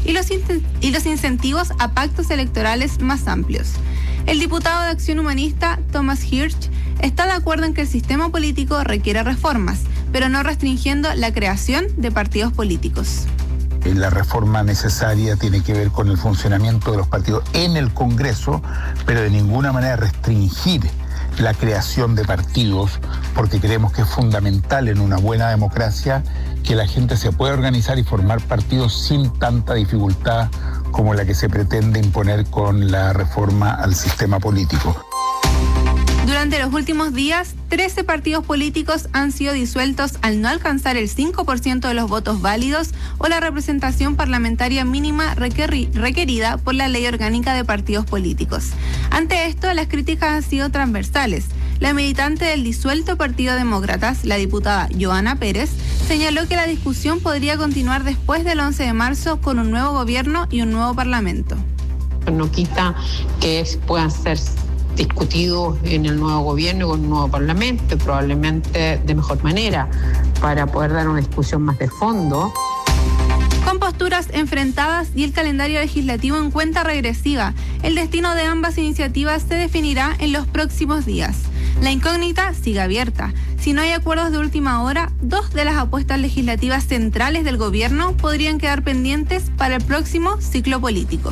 Speaker 14: y los, in- y los incentivos a pactos electorales más amplios. El diputado de Acción Humanista, Thomas Hirsch, está de acuerdo en que el sistema político requiere reformas, pero no restringiendo la creación de partidos políticos.
Speaker 17: La reforma necesaria tiene que ver con el funcionamiento de los partidos en el Congreso, pero de ninguna manera restringir la creación de partidos, porque creemos que es fundamental en una buena democracia que la gente se pueda organizar y formar partidos sin tanta dificultad como la que se pretende imponer con la reforma al sistema político.
Speaker 14: Durante los últimos días, trece partidos políticos han sido disueltos al no alcanzar el cinco por ciento de los votos válidos o la representación parlamentaria mínima requeri- requerida por la Ley Orgánica de Partidos Políticos. Ante esto, las críticas han sido transversales. La militante del disuelto Partido Demócratas, la diputada Joana Pérez, señaló que la discusión podría continuar después del once de marzo con un nuevo gobierno y un nuevo parlamento.
Speaker 18: No quita que puedan ser discutidos en el nuevo gobierno y con un nuevo parlamento, probablemente de mejor manera, para poder dar una discusión más de fondo.
Speaker 14: Con posturas enfrentadas y el calendario legislativo en cuenta regresiva, el destino de ambas iniciativas se definirá en los próximos días. La incógnita sigue abierta. Si no hay acuerdos de última hora, dos de las apuestas legislativas centrales del gobierno podrían quedar pendientes para el próximo ciclo político.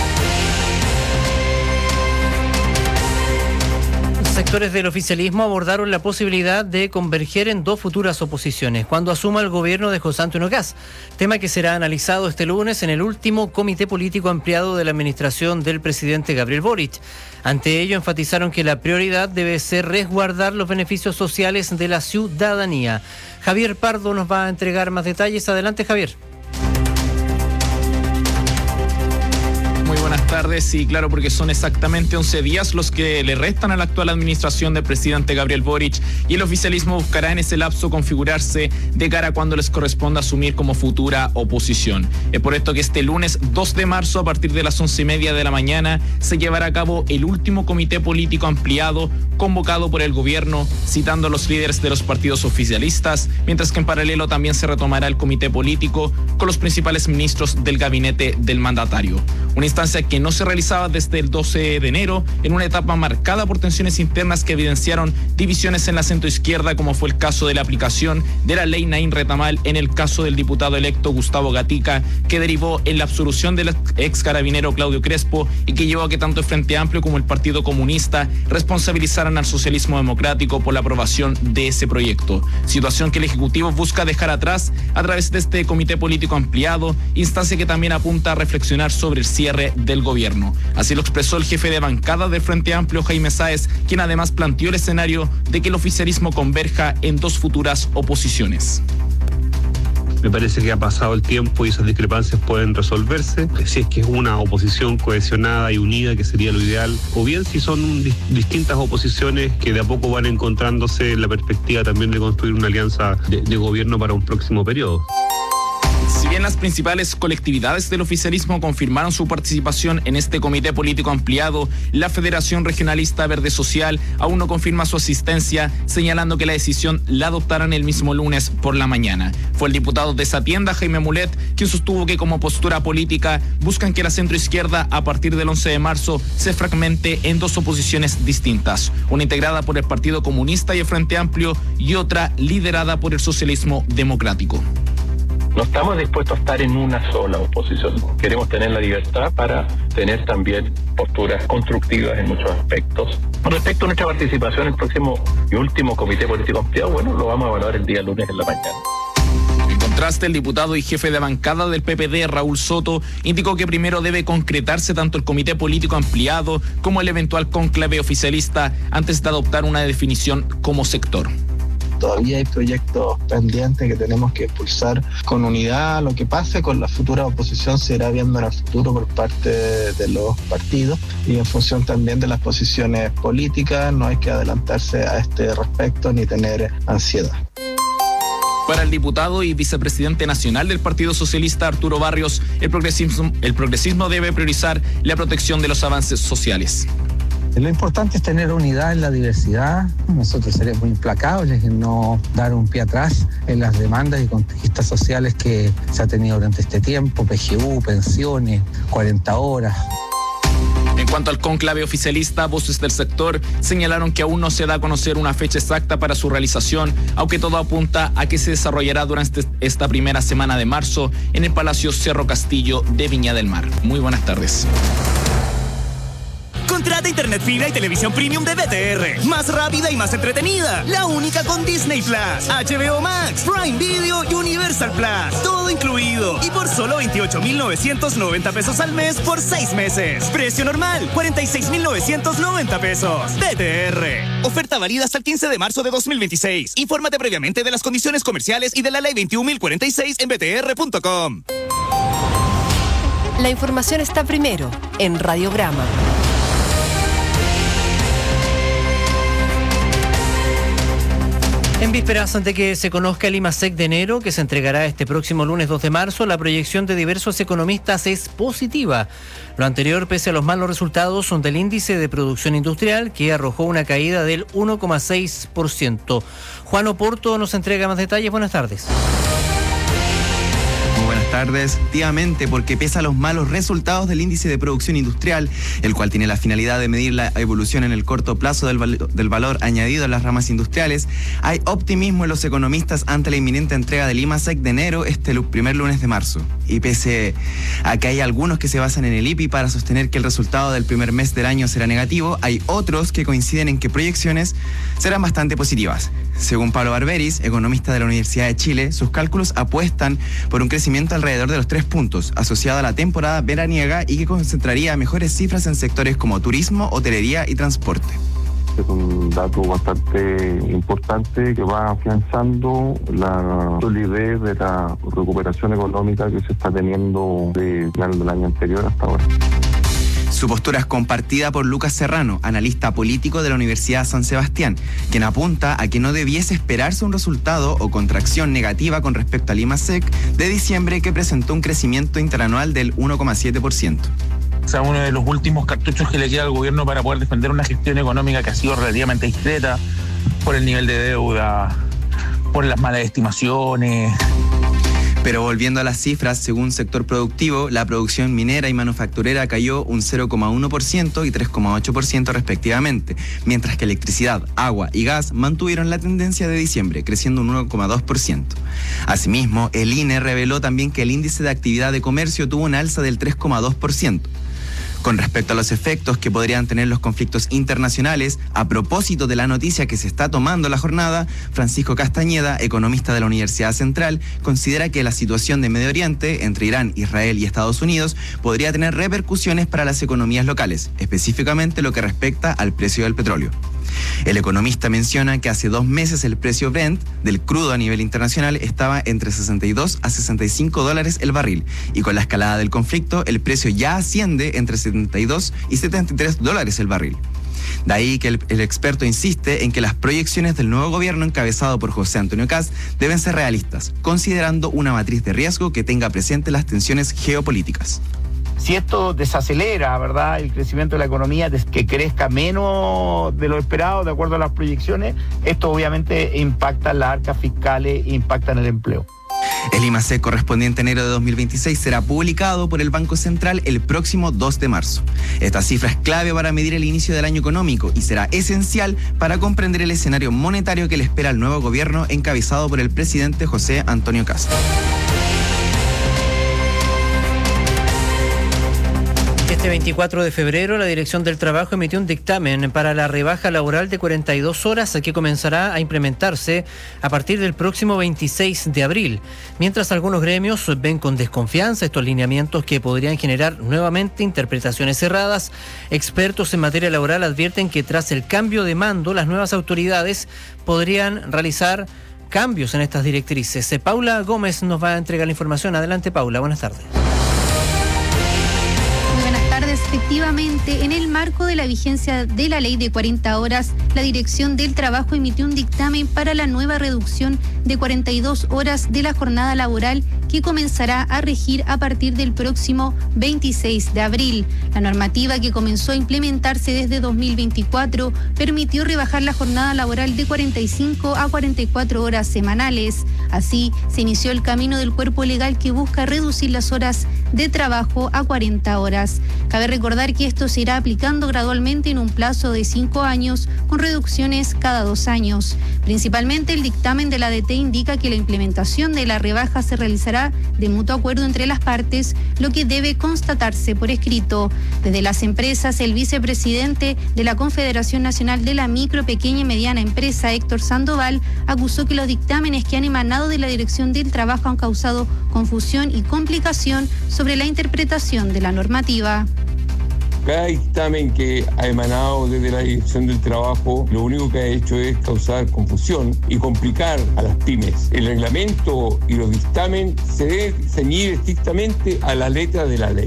Speaker 12: Sectores del oficialismo abordaron la posibilidad de converger en dos futuras oposiciones cuando asuma el gobierno de José Antonio Kast, tema que será analizado este lunes en el último comité político ampliado de la administración del presidente Gabriel Boric. Ante ello, enfatizaron que la prioridad debe ser resguardar los beneficios sociales de la ciudadanía. Javier Pardo nos va a entregar más detalles. Adelante, Javier.
Speaker 19: Buenas tardes, sí, claro, porque son exactamente once días los que le restan a la actual administración del presidente Gabriel Boric y el oficialismo buscará en ese lapso configurarse de cara a cuando les corresponda asumir como futura oposición. Es por esto que este lunes dos de marzo, a partir de las once y media de la mañana, se llevará a cabo el último comité político ampliado convocado por el gobierno, citando a los líderes de los partidos oficialistas, mientras que en paralelo también se retomará el comité político con los principales ministros del gabinete del mandatario. Una instancia que no se realizaba desde el doce de enero, en una etapa marcada por tensiones internas que evidenciaron divisiones en la centroizquierda, como fue el caso de la aplicación de la ley Naín Retamal en el caso del diputado electo Gustavo Gatica, que derivó en la absolución del ex carabinero Claudio Crespo y que llevó a que tanto el Frente Amplio como el Partido Comunista responsabilizaran al socialismo democrático por la aprobación de ese proyecto. Situación que el Ejecutivo busca dejar atrás a través de este comité político ampliado, instancia que también apunta a reflexionar sobre el cierre del gobierno. Así lo expresó el jefe de bancada del Frente Amplio, Jaime Sáez, quien además planteó el escenario de que el oficialismo converja en dos futuras oposiciones.
Speaker 20: Me parece que ha pasado el tiempo y esas discrepancias pueden resolverse, si es que es una oposición cohesionada y unida, que sería lo ideal, o bien si son di- distintas oposiciones que de a poco van encontrándose la perspectiva también de construir una alianza de, de gobierno para un próximo periodo.
Speaker 19: Si bien las principales colectividades del oficialismo confirmaron su participación en este comité político ampliado, la Federación Regionalista Verde Social aún no confirma su asistencia, señalando que la decisión la adoptarán el mismo lunes por la mañana. Fue el diputado de esa tienda, Jaime Mulet, quien sostuvo que como postura política buscan que la centroizquierda a partir del once de marzo se fragmente en dos oposiciones distintas, una integrada por el Partido Comunista y el Frente Amplio y otra liderada por el Socialismo Democrático.
Speaker 23: No estamos dispuestos a estar en una sola oposición. Queremos tener la libertad para tener también posturas constructivas en muchos aspectos. Con respecto a nuestra participación en el próximo y último comité político ampliado, bueno, lo vamos a evaluar el día lunes en la mañana.
Speaker 19: En contraste, el diputado y jefe de bancada del P P D, Raúl Soto, indicó que primero debe concretarse tanto el comité político ampliado como el eventual cónclave oficialista antes de adoptar una definición como sector.
Speaker 24: Todavía hay proyectos pendientes que tenemos que impulsar con unidad. Lo que pase con la futura oposición se irá viendo en el futuro por parte de los partidos y en función también de las posiciones políticas. No hay que adelantarse a este respecto ni tener ansiedad.
Speaker 19: Para el diputado y vicepresidente nacional del Partido Socialista, Arturo Barrios, el progresismo, el progresismo debe priorizar la protección de los avances sociales.
Speaker 24: Lo importante es tener unidad en la diversidad. Nosotros seremos implacables en no dar un pie atrás en las demandas y conquistas sociales que se ha tenido durante este tiempo, P G U, pensiones, cuarenta horas.
Speaker 19: En cuanto al cónclave oficialista, voces del sector señalaron que aún no se da a conocer una fecha exacta para su realización, aunque todo apunta a que se desarrollará durante esta primera semana de marzo en el Palacio Cerro Castillo de Viña del Mar. Muy buenas tardes.
Speaker 1: Contrata internet fibra y televisión premium de B T R. Más rápida y más entretenida. La única con Disney Plus, H B O Max, Prime Video y Universal Plus. Todo incluido. Y por solo veintiocho mil novecientos noventa pesos al mes por seis meses. Precio normal, cuarenta y seis mil novecientos noventa pesos. B T R. Oferta válida hasta el quince de marzo de dos mil veintiséis. Infórmate previamente de las condiciones comerciales y de la ley veintiún mil cuarenta y seis en b t r punto com.
Speaker 21: La información está primero en Radiograma.
Speaker 12: En vísperas de que se conozca el IMASEC de enero, que se entregará este próximo lunes dos de marzo, la proyección de diversos economistas es positiva. Lo anterior pese a los malos resultados son del índice de producción industrial, que arrojó una caída del uno coma seis por ciento. Juan Oporto nos entrega más detalles. Buenas tardes.
Speaker 3: Buenas tardes. Efectivamente, porque pese a los malos resultados del índice de producción industrial, el cual tiene la finalidad de medir la evolución en el corto plazo del, val- del valor añadido en las ramas industriales, hay optimismo en los economistas ante la inminente entrega del IMASEC de enero este lu- primer lunes de marzo. Y pese a que hay algunos que se basan en el I P I para sostener que el resultado del primer mes del año será negativo, hay otros que coinciden en que proyecciones serán bastante positivas. Según Pablo Barberis, economista de la Universidad de Chile, sus cálculos apuestan por un crecimiento alrededor de los tres puntos, asociado a la temporada veraniega y que concentraría mejores cifras en sectores como turismo, hotelería y transporte.
Speaker 13: Es un dato bastante importante que va afianzando la solidez de la recuperación económica que se está teniendo de final del año anterior hasta ahora.
Speaker 3: Su postura es compartida por Lucas Serrano, analista político de la Universidad San Sebastián, quien apunta a que no debiese esperarse un resultado o contracción negativa con respecto al IMASEC de diciembre, que presentó un crecimiento interanual del uno coma siete por ciento.
Speaker 22: O sea, uno de los últimos cartuchos que le queda al gobierno para poder defender una gestión económica que ha sido relativamente discreta por el nivel de deuda, por las malas estimaciones.
Speaker 3: Pero volviendo a las cifras, según sector productivo, la producción minera y manufacturera cayó un cero coma uno por ciento y tres coma ocho por ciento respectivamente, mientras que electricidad, agua y gas mantuvieron la tendencia de diciembre, creciendo un uno coma dos por ciento. Asimismo, el I N E reveló también que el índice de actividad de comercio tuvo una alza del tres coma dos por ciento. Con respecto a los efectos que podrían tener los conflictos internacionales, a propósito de la noticia que se está tomando la jornada, Francisco Castañeda, economista de la Universidad Central, considera que la situación de Medio Oriente, entre Irán, Israel y Estados Unidos, podría tener repercusiones para las economías locales, específicamente lo que respecta al precio del petróleo. El economista menciona que hace dos meses el precio Brent del crudo a nivel internacional estaba entre sesenta y dos a sesenta y cinco dólares el barril, y con la escalada del conflicto el precio ya asciende entre setenta y dos y setenta y tres dólares el barril. De ahí que el, el experto insiste en que las proyecciones del nuevo gobierno encabezado por José Antonio Kast deben ser realistas, considerando una matriz de riesgo que tenga presente las tensiones geopolíticas.
Speaker 25: Si esto desacelera, ¿verdad?, el crecimiento de la economía, que crezca menos de lo esperado de acuerdo a las proyecciones, esto obviamente impacta en las arcas fiscales e impacta en el empleo.
Speaker 3: El IMASEC correspondiente a enero de dos mil veintiséis será publicado por el Banco Central el próximo dos de marzo. Esta cifra es clave para medir el inicio del año económico y será esencial para comprender el escenario monetario que le espera al nuevo gobierno encabezado por el presidente José Antonio Kast.
Speaker 12: Este veinticuatro de febrero, la Dirección del Trabajo emitió un dictamen para la rebaja laboral de cuarenta y dos horas que comenzará a implementarse a partir del próximo veintiséis de abril. Mientras algunos gremios ven con desconfianza estos lineamientos que podrían generar nuevamente interpretaciones cerradas, expertos en materia laboral advierten que tras el cambio de mando, las nuevas autoridades podrían realizar cambios en estas directrices. Paula Gómez nos va a entregar la información. Adelante, Paula. Buenas tardes.
Speaker 14: Efectivamente,
Speaker 2: Efectivamente, en el marco de la vigencia de la ley de cuarenta horas, la Dirección del Trabajo emitió un dictamen para la nueva reducción de cuarenta y dos horas de la jornada laboral que comenzará a regir a partir del próximo veintiséis de abril. La normativa, que comenzó a implementarse desde dos mil veinticuatro, permitió rebajar la jornada laboral de cuarenta y cinco a cuarenta y cuatro horas semanales. Así, se inició el camino del cuerpo legal que busca reducir las horas de trabajo a cuarenta horas. Cabe recordar que esto se irá aplicando gradualmente en un plazo de cinco años, con reducciones cada dos años. Principalmente, el dictamen de la A D T indica que la implementación de la rebaja se realizará de mutuo acuerdo entre las partes, lo que debe constatarse por escrito. Desde las empresas, el vicepresidente de la Confederación Nacional de la Micro, Pequeña y Mediana Empresa, Héctor Sandoval, acusó que los dictámenes que han emanado de la Dirección del Trabajo han causado confusión y complicación sobre la interpretación de la normativa.
Speaker 4: Cada dictamen que ha emanado desde la Dirección del Trabajo lo único que ha hecho es causar confusión y complicar a las pymes. El reglamento y los dictámenes se deben ceñir estrictamente a la letra de la ley.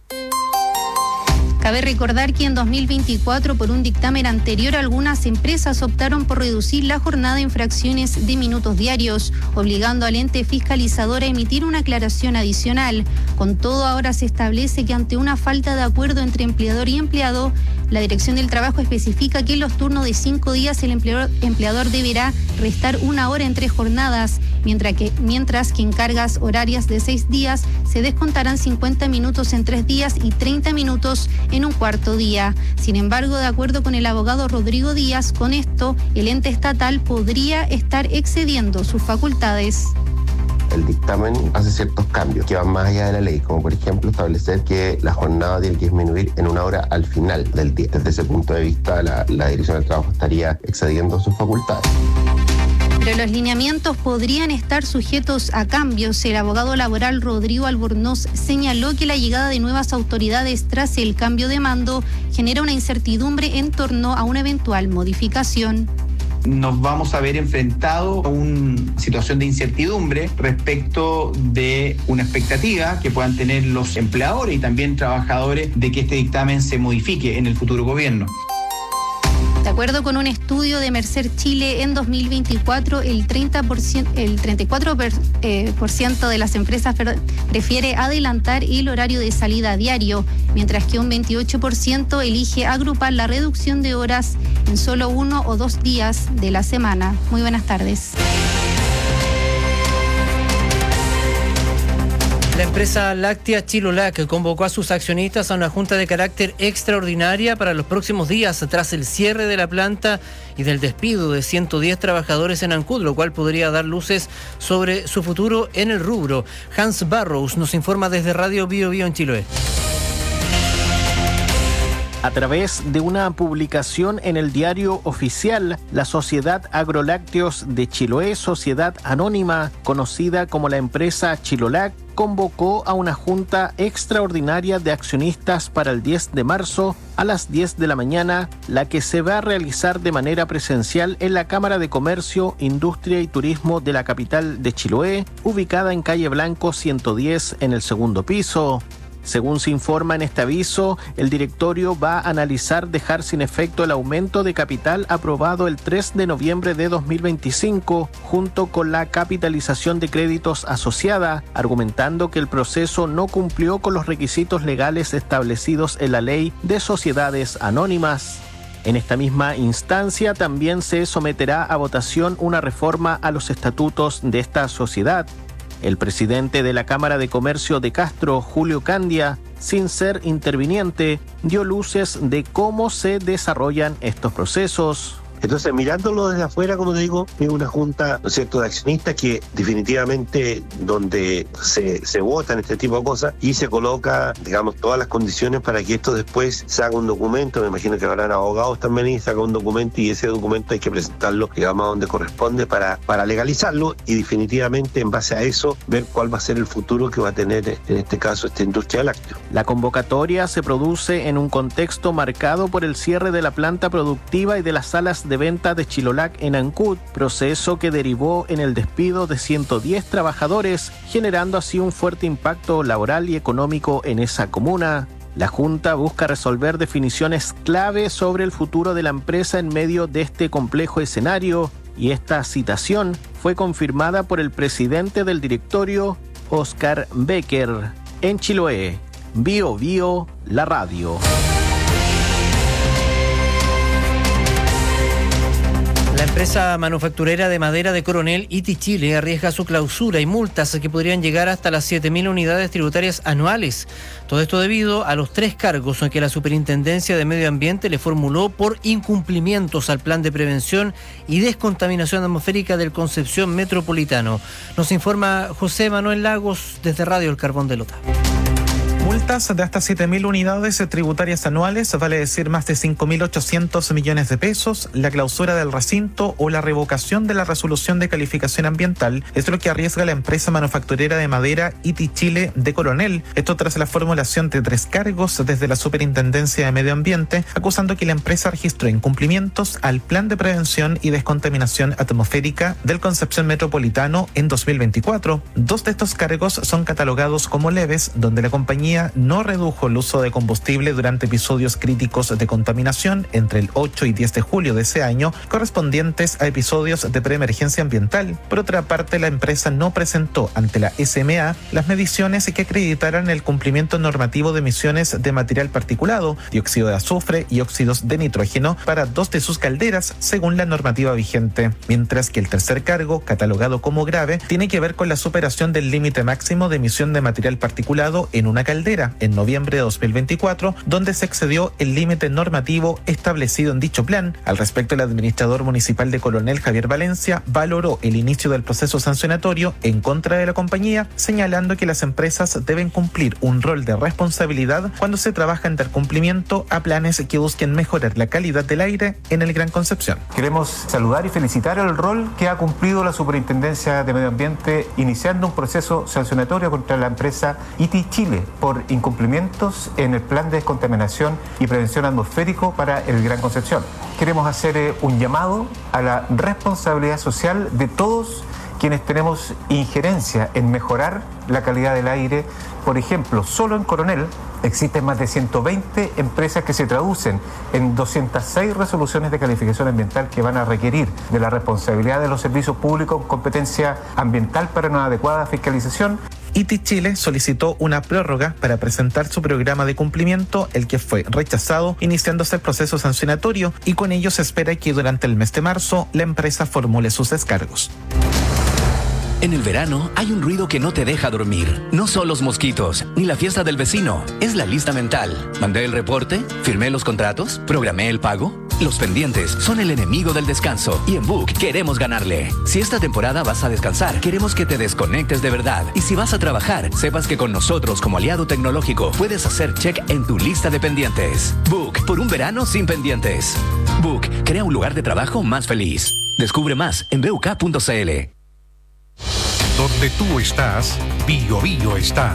Speaker 2: Cabe recordar que en dos mil veinticuatro, por un dictamen anterior, algunas empresas optaron por reducir la jornada en fracciones de minutos diarios, obligando al ente fiscalizador a emitir una aclaración adicional. Con todo, ahora se establece que ante una falta de acuerdo entre empleador y empleado, la Dirección del Trabajo especifica que en los turnos de cinco días el empleador, empleador deberá restar una hora en tres jornadas, mientras que, mientras que en cargas horarias de seis días se descontarán cincuenta minutos en tres días y treinta minutos en un cuarto día. Sin embargo, de acuerdo con el abogado Rodrigo Díaz, con esto el ente estatal podría estar excediendo sus facultades.
Speaker 5: El dictamen hace ciertos cambios que van más allá de la ley, como por ejemplo establecer que la jornada tiene que disminuir en una hora al final del día. Desde ese punto de vista, la, la Dirección del Trabajo estaría excediendo sus facultades.
Speaker 2: Pero los lineamientos podrían estar sujetos a cambios. El abogado laboral Rodrigo Albornoz señaló que la llegada de nuevas autoridades tras el cambio de mando genera una incertidumbre en torno a una eventual modificación.
Speaker 25: Nos vamos a ver enfrentados a una situación de incertidumbre respecto de una expectativa que puedan tener los empleadores y también trabajadores de que este dictamen se modifique en el futuro gobierno.
Speaker 2: De acuerdo con un estudio de Mercer Chile, en dos mil veinticuatro el, treinta por ciento, el treinta y cuatro por ciento eh, por ciento de las empresas prefiere adelantar el horario de salida a diario, mientras que un veintiocho por ciento elige agrupar la reducción de horas en solo uno o dos días de la semana. Muy buenas tardes.
Speaker 12: La empresa láctea Chilolac convocó a sus accionistas a una junta de carácter extraordinaria para los próximos días tras el cierre de la planta y del despido de ciento diez trabajadores en Ancud, lo cual podría dar luces sobre su futuro en el rubro. Hans Barrows nos informa desde Radio Bio Bio en Chiloé.
Speaker 7: A través de una publicación en el diario oficial, la Sociedad Agrolácteos de Chiloé, sociedad anónima conocida como la empresa Chilolac, convocó a una junta extraordinaria de accionistas para el diez de marzo a las diez de la mañana, la que se va a realizar de manera presencial en la Cámara de Comercio, Industria y Turismo de la capital de Chiloé, ubicada en calle Blanco ciento diez en el segundo piso. Según se informa en este aviso, el directorio va a analizar dejar sin efecto el aumento de capital aprobado el tres de noviembre de dos mil veinticinco, junto con la capitalización de créditos asociada, argumentando que el proceso no cumplió con los requisitos legales establecidos en la Ley de Sociedades Anónimas. En esta misma instancia también se someterá a votación una reforma a los estatutos de esta sociedad. El presidente de la Cámara de Comercio de Castro, Julio Candia, sin ser interviniente, dio luces de cómo se desarrollan estos procesos.
Speaker 8: Entonces, mirándolo desde afuera, como te digo, es una junta, ¿no es cierto?, de accionistas que definitivamente donde se, se votan este tipo de cosas y se coloca, digamos, todas las condiciones para que esto después se haga un documento. Me imagino que habrán abogados también y se haga un documento, y ese documento hay que presentarlo, digamos, a donde corresponde para, para legalizarlo y definitivamente en base a eso ver cuál va a ser el futuro que va a tener en este caso esta industria láctea.
Speaker 7: La convocatoria se produce en un contexto marcado por el cierre de la planta productiva y de las salas de venta de Chilolac en Ancud, proceso que derivó en el despido de ciento diez trabajadores, generando así un fuerte impacto laboral y económico en esa comuna. La Junta busca resolver definiciones clave sobre el futuro de la empresa en medio de este complejo escenario, y esta citación fue confirmada por el presidente del directorio, Oscar Becker, en Chiloé. Bio Bio, la radio.
Speaker 12: La empresa manufacturera de madera de Coronel, I T Chile, arriesga su clausura y multas que podrían llegar hasta las siete mil unidades tributarias anuales. Todo esto debido a los tres cargos que la Superintendencia de Medio Ambiente le formuló por incumplimientos al plan de prevención y descontaminación atmosférica del Concepción Metropolitano. Nos informa José Manuel Lagos desde Radio El Carbón de Lota.
Speaker 6: Multas de hasta siete mil unidades tributarias anuales, vale decir más de cinco mil ochocientos millones de pesos, la clausura del recinto o la revocación de la resolución de calificación ambiental. Es lo que arriesga la empresa manufacturera de madera I T Chile de Coronel. Esto tras la formulación de tres cargos desde la Superintendencia de Medio Ambiente, acusando que la empresa registró incumplimientos al plan de prevención y descontaminación atmosférica del Concepción Metropolitano en dos mil veinticuatro. Dos de estos cargos son catalogados como leves, donde la compañía no redujo el uso de combustible durante episodios críticos de contaminación entre el ocho y diez de julio de ese año, correspondientes a episodios de preemergencia ambiental. Por otra parte, la empresa no presentó ante la S M A las mediciones que acreditaran el cumplimiento normativo de emisiones de material particulado, dióxido de azufre y óxidos de nitrógeno para dos de sus calderas, según la normativa vigente. Mientras que el tercer cargo, catalogado como grave, tiene que ver con la superación del límite máximo de emisión de material particulado en una caldera en noviembre de dos mil veinticuatro, donde se excedió el límite normativo establecido en dicho plan. Al respecto, el administrador municipal de Coronel, Javier Valencia, valoró el inicio del proceso sancionatorio en contra de la compañía, señalando que las empresas deben cumplir un rol de responsabilidad cuando se trabaja en dar cumplimiento a planes que busquen mejorar la calidad del aire en el Gran Concepción.
Speaker 9: Queremos saludar y felicitar el rol que ha cumplido la Superintendencia de Medio Ambiente, iniciando un proceso sancionatorio contra la empresa I T Chile por incumplimientos en el plan de descontaminación y prevención atmosférico para el Gran Concepción. Queremos hacer eh, un llamado a la responsabilidad social de todos quienes tenemos injerencia en mejorar la calidad del aire. Por ejemplo, solo en Coronel existen más de ciento veinte empresas que se traducen en doscientas seis resoluciones de calificación ambiental que van a requerir de la responsabilidad de los servicios públicos con competencia ambiental para una adecuada fiscalización.
Speaker 6: I T Chile solicitó una prórroga para presentar su programa de cumplimiento, el que fue rechazado, iniciándose el proceso sancionatorio, y con ello se espera que durante el mes de marzo la empresa formule sus descargos.
Speaker 10: En el verano hay un ruido que no te deja dormir. No son los mosquitos, ni la fiesta del vecino. Es la lista mental. ¿Mandé el reporte? ¿Firmé los contratos? ¿Programé el pago? Los pendientes son el enemigo del descanso y en Book queremos ganarle. Si esta temporada vas a descansar, queremos que te desconectes de verdad. Y si vas a trabajar, sepas que con nosotros como aliado tecnológico puedes hacer check en tu lista de pendientes. Book, por un verano sin pendientes. Book, crea un lugar de trabajo más feliz. Descubre más en b u k punto c l.
Speaker 11: Donde tú estás, Bio Bio está.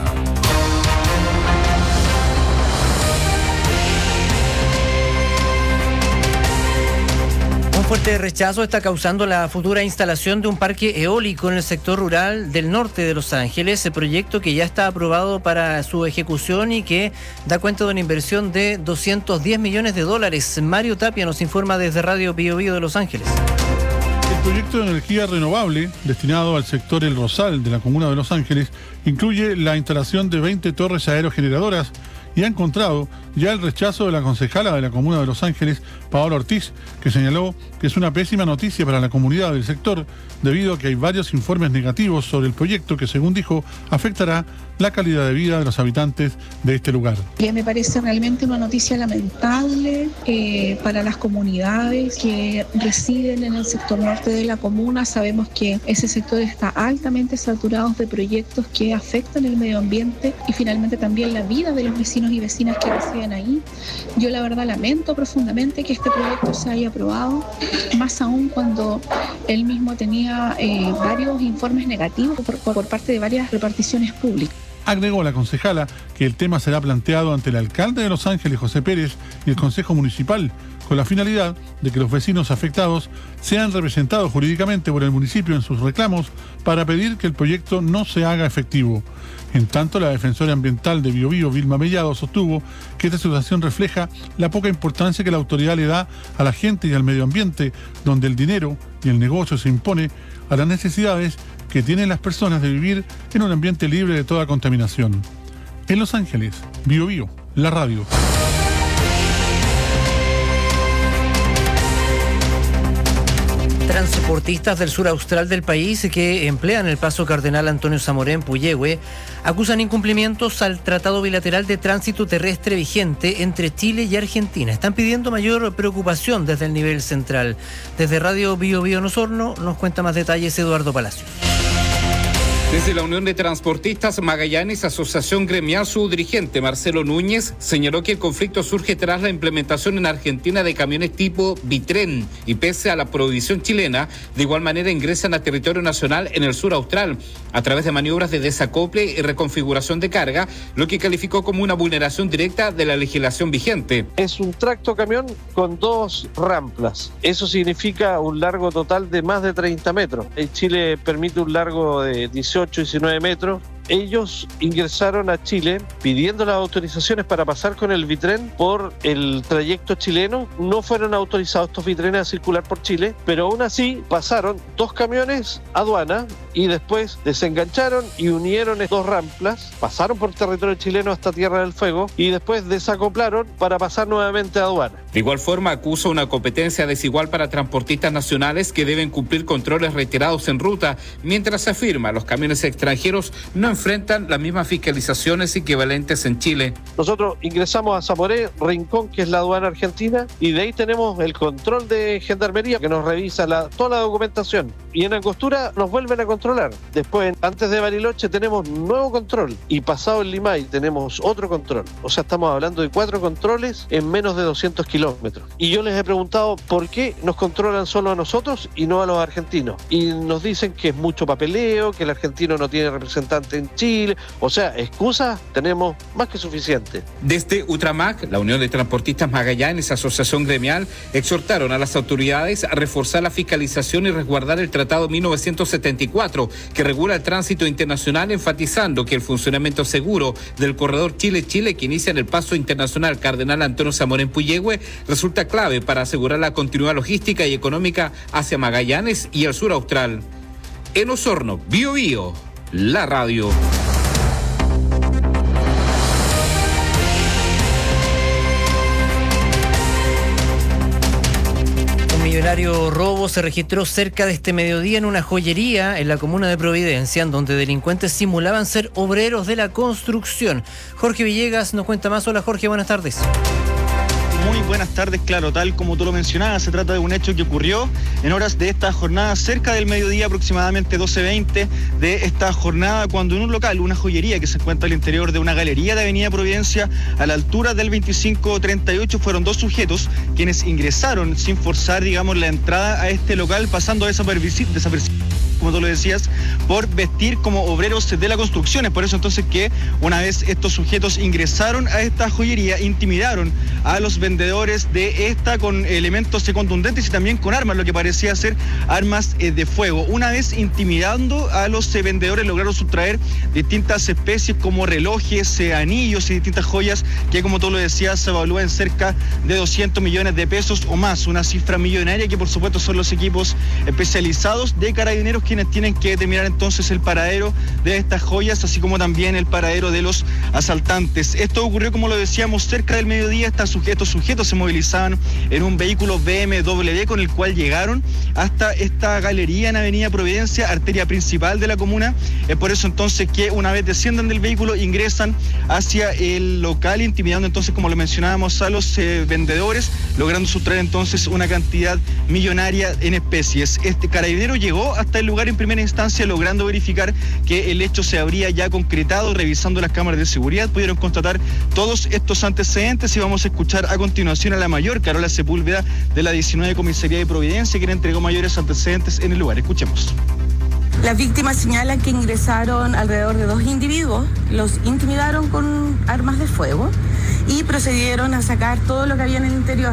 Speaker 12: Un fuerte rechazo está causando la futura instalación de un parque eólico en el sector rural del norte de Los Ángeles, el proyecto que ya está aprobado para su ejecución y que da cuenta de una inversión de doscientos diez millones de dólares. Mario Tapia nos informa desde Radio Bio Bio de Los Ángeles.
Speaker 15: El proyecto de energía renovable, destinado al sector El Rosal de la Comuna de Los Ángeles, incluye la instalación de veinte torres aerogeneradoras y ha encontrado ya el rechazo de la concejala de la Comuna de Los Ángeles, Paola Ortiz, que señaló que es una pésima noticia para la comunidad del sector, debido a que hay varios informes negativos sobre el proyecto que, según dijo, afectará la calidad de vida de los habitantes de este lugar.
Speaker 26: Me parece realmente una noticia lamentable eh, para las comunidades que residen en el sector norte de la comuna. Sabemos que ese sector está altamente saturado de proyectos que afectan el medio ambiente y finalmente también la vida de los vecinos y vecinas que residen ahí. Yo la verdad lamento profundamente que este proyecto se haya aprobado, más aún cuando él mismo tenía eh, varios informes negativos por, por parte de varias reparticiones públicas.
Speaker 15: Agregó la concejala que el tema será planteado ante el alcalde de Los Ángeles, José Pérez, y el Consejo Municipal, con la finalidad de que los vecinos afectados sean representados jurídicamente por el municipio en sus reclamos para pedir que el proyecto no se haga efectivo. En tanto, la defensora ambiental de Biobío, Vilma Mellado, sostuvo que esta situación refleja la poca importancia que la autoridad le da a la gente y al medio ambiente, donde el dinero y el negocio se impone a las necesidades que tienen las personas de vivir en un ambiente libre de toda contaminación. En Los Ángeles, Biobío, la radio.
Speaker 12: Transportistas del sur austral del país que emplean el paso Cardenal Antonio Zamoré en Puyehue acusan incumplimientos al Tratado Bilateral de Tránsito Terrestre vigente entre Chile y Argentina. Están pidiendo mayor preocupación desde el nivel central. Desde Radio Bio Bio en Osorno nos cuenta más detalles Eduardo Palacios.
Speaker 16: Desde la Unión de Transportistas Magallanes, Asociación Gremial, su dirigente Marcelo Núñez señaló que el conflicto surge tras la implementación en Argentina de camiones tipo Bitren y pese a la prohibición chilena, de igual manera ingresan a territorio nacional en el sur austral a través de maniobras de desacople y reconfiguración de carga, lo que calificó como una vulneración directa de la legislación vigente.
Speaker 17: Es un tractocamión con dos ramplas. Eso significa un largo total de más de treinta metros. En Chile permite un largo de dieciocho, diecinueve metros. Ellos ingresaron a Chile pidiendo las autorizaciones para pasar con el Bitren por el trayecto chileno. No fueron autorizados estos Bitrenes a circular por Chile, pero aún así pasaron dos camiones a aduana y después desengancharon y unieron dos ramplas, pasaron por territorio chileno hasta Tierra del Fuego y después desacoplaron para pasar nuevamente a aduana.
Speaker 16: De igual forma, acusa una competencia desigual para transportistas nacionales que deben cumplir controles reiterados en ruta, mientras se afirma los camiones extranjeros no enfrentan las mismas fiscalizaciones equivalentes en Chile.
Speaker 17: Nosotros ingresamos a Zamoré, Rincón, que es la aduana argentina, y de ahí tenemos el control de Gendarmería que nos revisa la, toda la documentación. Y en Angostura nos vuelven a controlar. Después, antes de Bariloche, tenemos nuevo control. Y pasado en Limay tenemos otro control. O sea, estamos hablando de cuatro controles en menos de doscientos kilómetros. Y yo les he preguntado por qué nos controlan solo a nosotros y no a los argentinos. Y nos dicen que es mucho papeleo, que el argentino no tiene representante en Chile. O sea, excusas tenemos más que suficiente.
Speaker 16: Desde Utramac, la Unión de Transportistas Magallanes, Asociación Gremial, exhortaron a las autoridades a reforzar la fiscalización y resguardar el Tratado mil novecientos setenta y cuatro, que regula el tránsito internacional, enfatizando que el funcionamiento seguro del corredor Chile-Chile, que inicia en el paso internacional Cardenal Antonio Zamoré en Puyehue, resulta clave para asegurar la continuidad logística y económica hacia Magallanes y el sur austral. En Osorno, Bio Bio, la radio.
Speaker 12: Un millonario robo se registró cerca de este mediodía en una joyería en la comuna de Providencia, en donde delincuentes simulaban ser obreros de la construcción. Jorge Villegas nos cuenta más. Hola Jorge, buenas tardes.
Speaker 18: Muy buenas tardes, claro, tal como tú lo mencionabas, se trata de un hecho que ocurrió en horas de esta jornada, cerca del mediodía, aproximadamente doce veinte de esta jornada, cuando en un local, una joyería que se encuentra al interior de una galería de Avenida Providencia, a la altura del veinticinco treinta y ocho, fueron dos sujetos quienes ingresaron sin forzar, digamos, la entrada a este local, pasando desapercibidos, como tú lo decías, por vestir como obreros de la construcción. Es por eso entonces que una vez estos sujetos ingresaron a esta joyería, intimidaron a los vendedores de esta con elementos contundentes y también con armas, lo que parecía ser armas eh, de fuego. Una vez intimidando a los eh, vendedores, lograron sustraer distintas especies como relojes, eh, anillos y distintas joyas que, como tú lo decías, se evalúan en cerca de doscientos millones de pesos o más, una cifra millonaria que por supuesto son los equipos especializados de Carabineros quienes tienen que determinar entonces el paradero de estas joyas, así como también el paradero de los asaltantes. Esto ocurrió, como lo decíamos, cerca del mediodía. Estos sujetos, sujetos se movilizaban en un vehículo B M W con el cual llegaron hasta esta galería en Avenida Providencia, arteria principal de la comuna. Es por eso entonces que una vez desciendan del vehículo, ingresan hacia el local, intimidando entonces, como lo mencionábamos, a los eh, vendedores, logrando sustraer entonces una cantidad millonaria en especies. Este carabinero llegó hasta el lugar en primera instancia, logrando verificar que el hecho se habría ya concretado. Revisando las cámaras de seguridad, pudieron constatar todos estos antecedentes y vamos a escuchar a continuación a la mayor Carola Sepúlveda de la diecinueve Comisaría de Providencia, quien entregó mayores antecedentes en el lugar. Escuchemos.
Speaker 20: Las víctimas señalan que ingresaron alrededor de dos individuos, los intimidaron con armas de fuego y procedieron a sacar todo lo que había en el interior,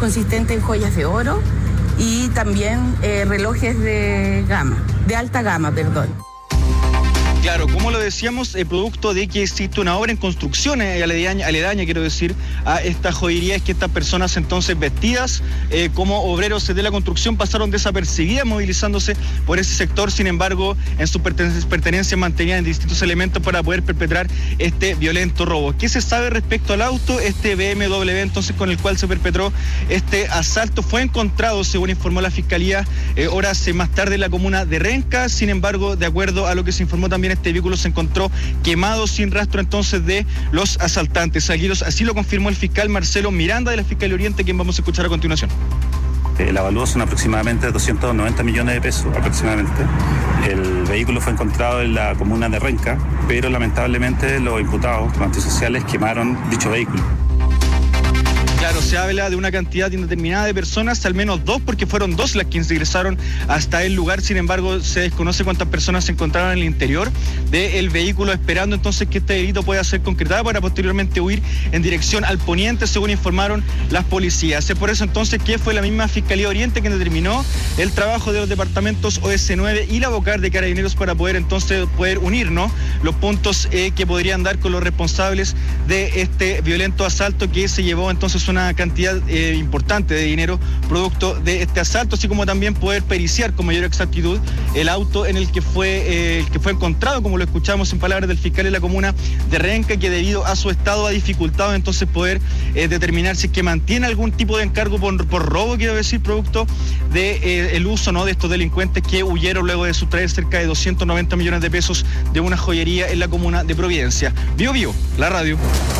Speaker 20: consistente en joyas de oro y también eh, relojes de gama, de alta gama, perdón.
Speaker 18: Claro, como lo decíamos, el producto de que existe una obra en construcción eh, aledaña, aledaña, quiero decir, a esta joyería, es que estas personas entonces vestidas eh, como obreros de la construcción pasaron desapercibidas movilizándose por ese sector. Sin embargo, en sus pertenencias, pertenencias mantenían distintos elementos para poder perpetrar este violento robo. ¿Qué se sabe respecto al auto? Este B M W entonces con el cual se perpetró este asalto fue encontrado, según informó la Fiscalía, eh, horas más tarde en la comuna de Renca. Sin embargo, de acuerdo a lo que se informó también, este vehículo se encontró quemado sin rastro entonces de los asaltantes. Así lo confirmó el fiscal Marcelo Miranda de la Fiscalía Oriente, quien vamos a escuchar a continuación.
Speaker 1: El avalúo son aproximadamente doscientos noventa millones de pesos aproximadamente. El vehículo fue encontrado en la comuna de Renca, pero lamentablemente los imputados, los antisociales, quemaron dicho vehículo.
Speaker 18: Claro, se habla de una cantidad indeterminada de personas, al menos dos, porque fueron dos las que ingresaron hasta el lugar. Sin embargo, se desconoce cuántas personas se encontraron en el interior del vehículo, esperando entonces que este delito pueda ser concretado para posteriormente huir en dirección al poniente, según informaron las policías. Es por eso entonces que fue la misma Fiscalía Oriente quien determinó el trabajo de los departamentos O S nueve y la Vocar de Carabineros para poder entonces poder unir, ¿no?, los puntos eh, que podrían dar con los responsables de este violento asalto que se llevó entonces una cantidad eh, importante de dinero producto de este asalto, así como también poder periciar con mayor exactitud el auto en el que fue eh, el que fue encontrado, como lo escuchamos en palabras del fiscal de la comuna de Renca, que debido a su estado ha dificultado entonces poder eh, determinar si es que mantiene algún tipo de encargo por, por robo, quiero decir, producto de eh, el uso, ¿no?, de estos delincuentes que huyeron luego de sustraer cerca de doscientos noventa millones de pesos de una joyería en la comuna de Providencia. Bio Bio, la radio.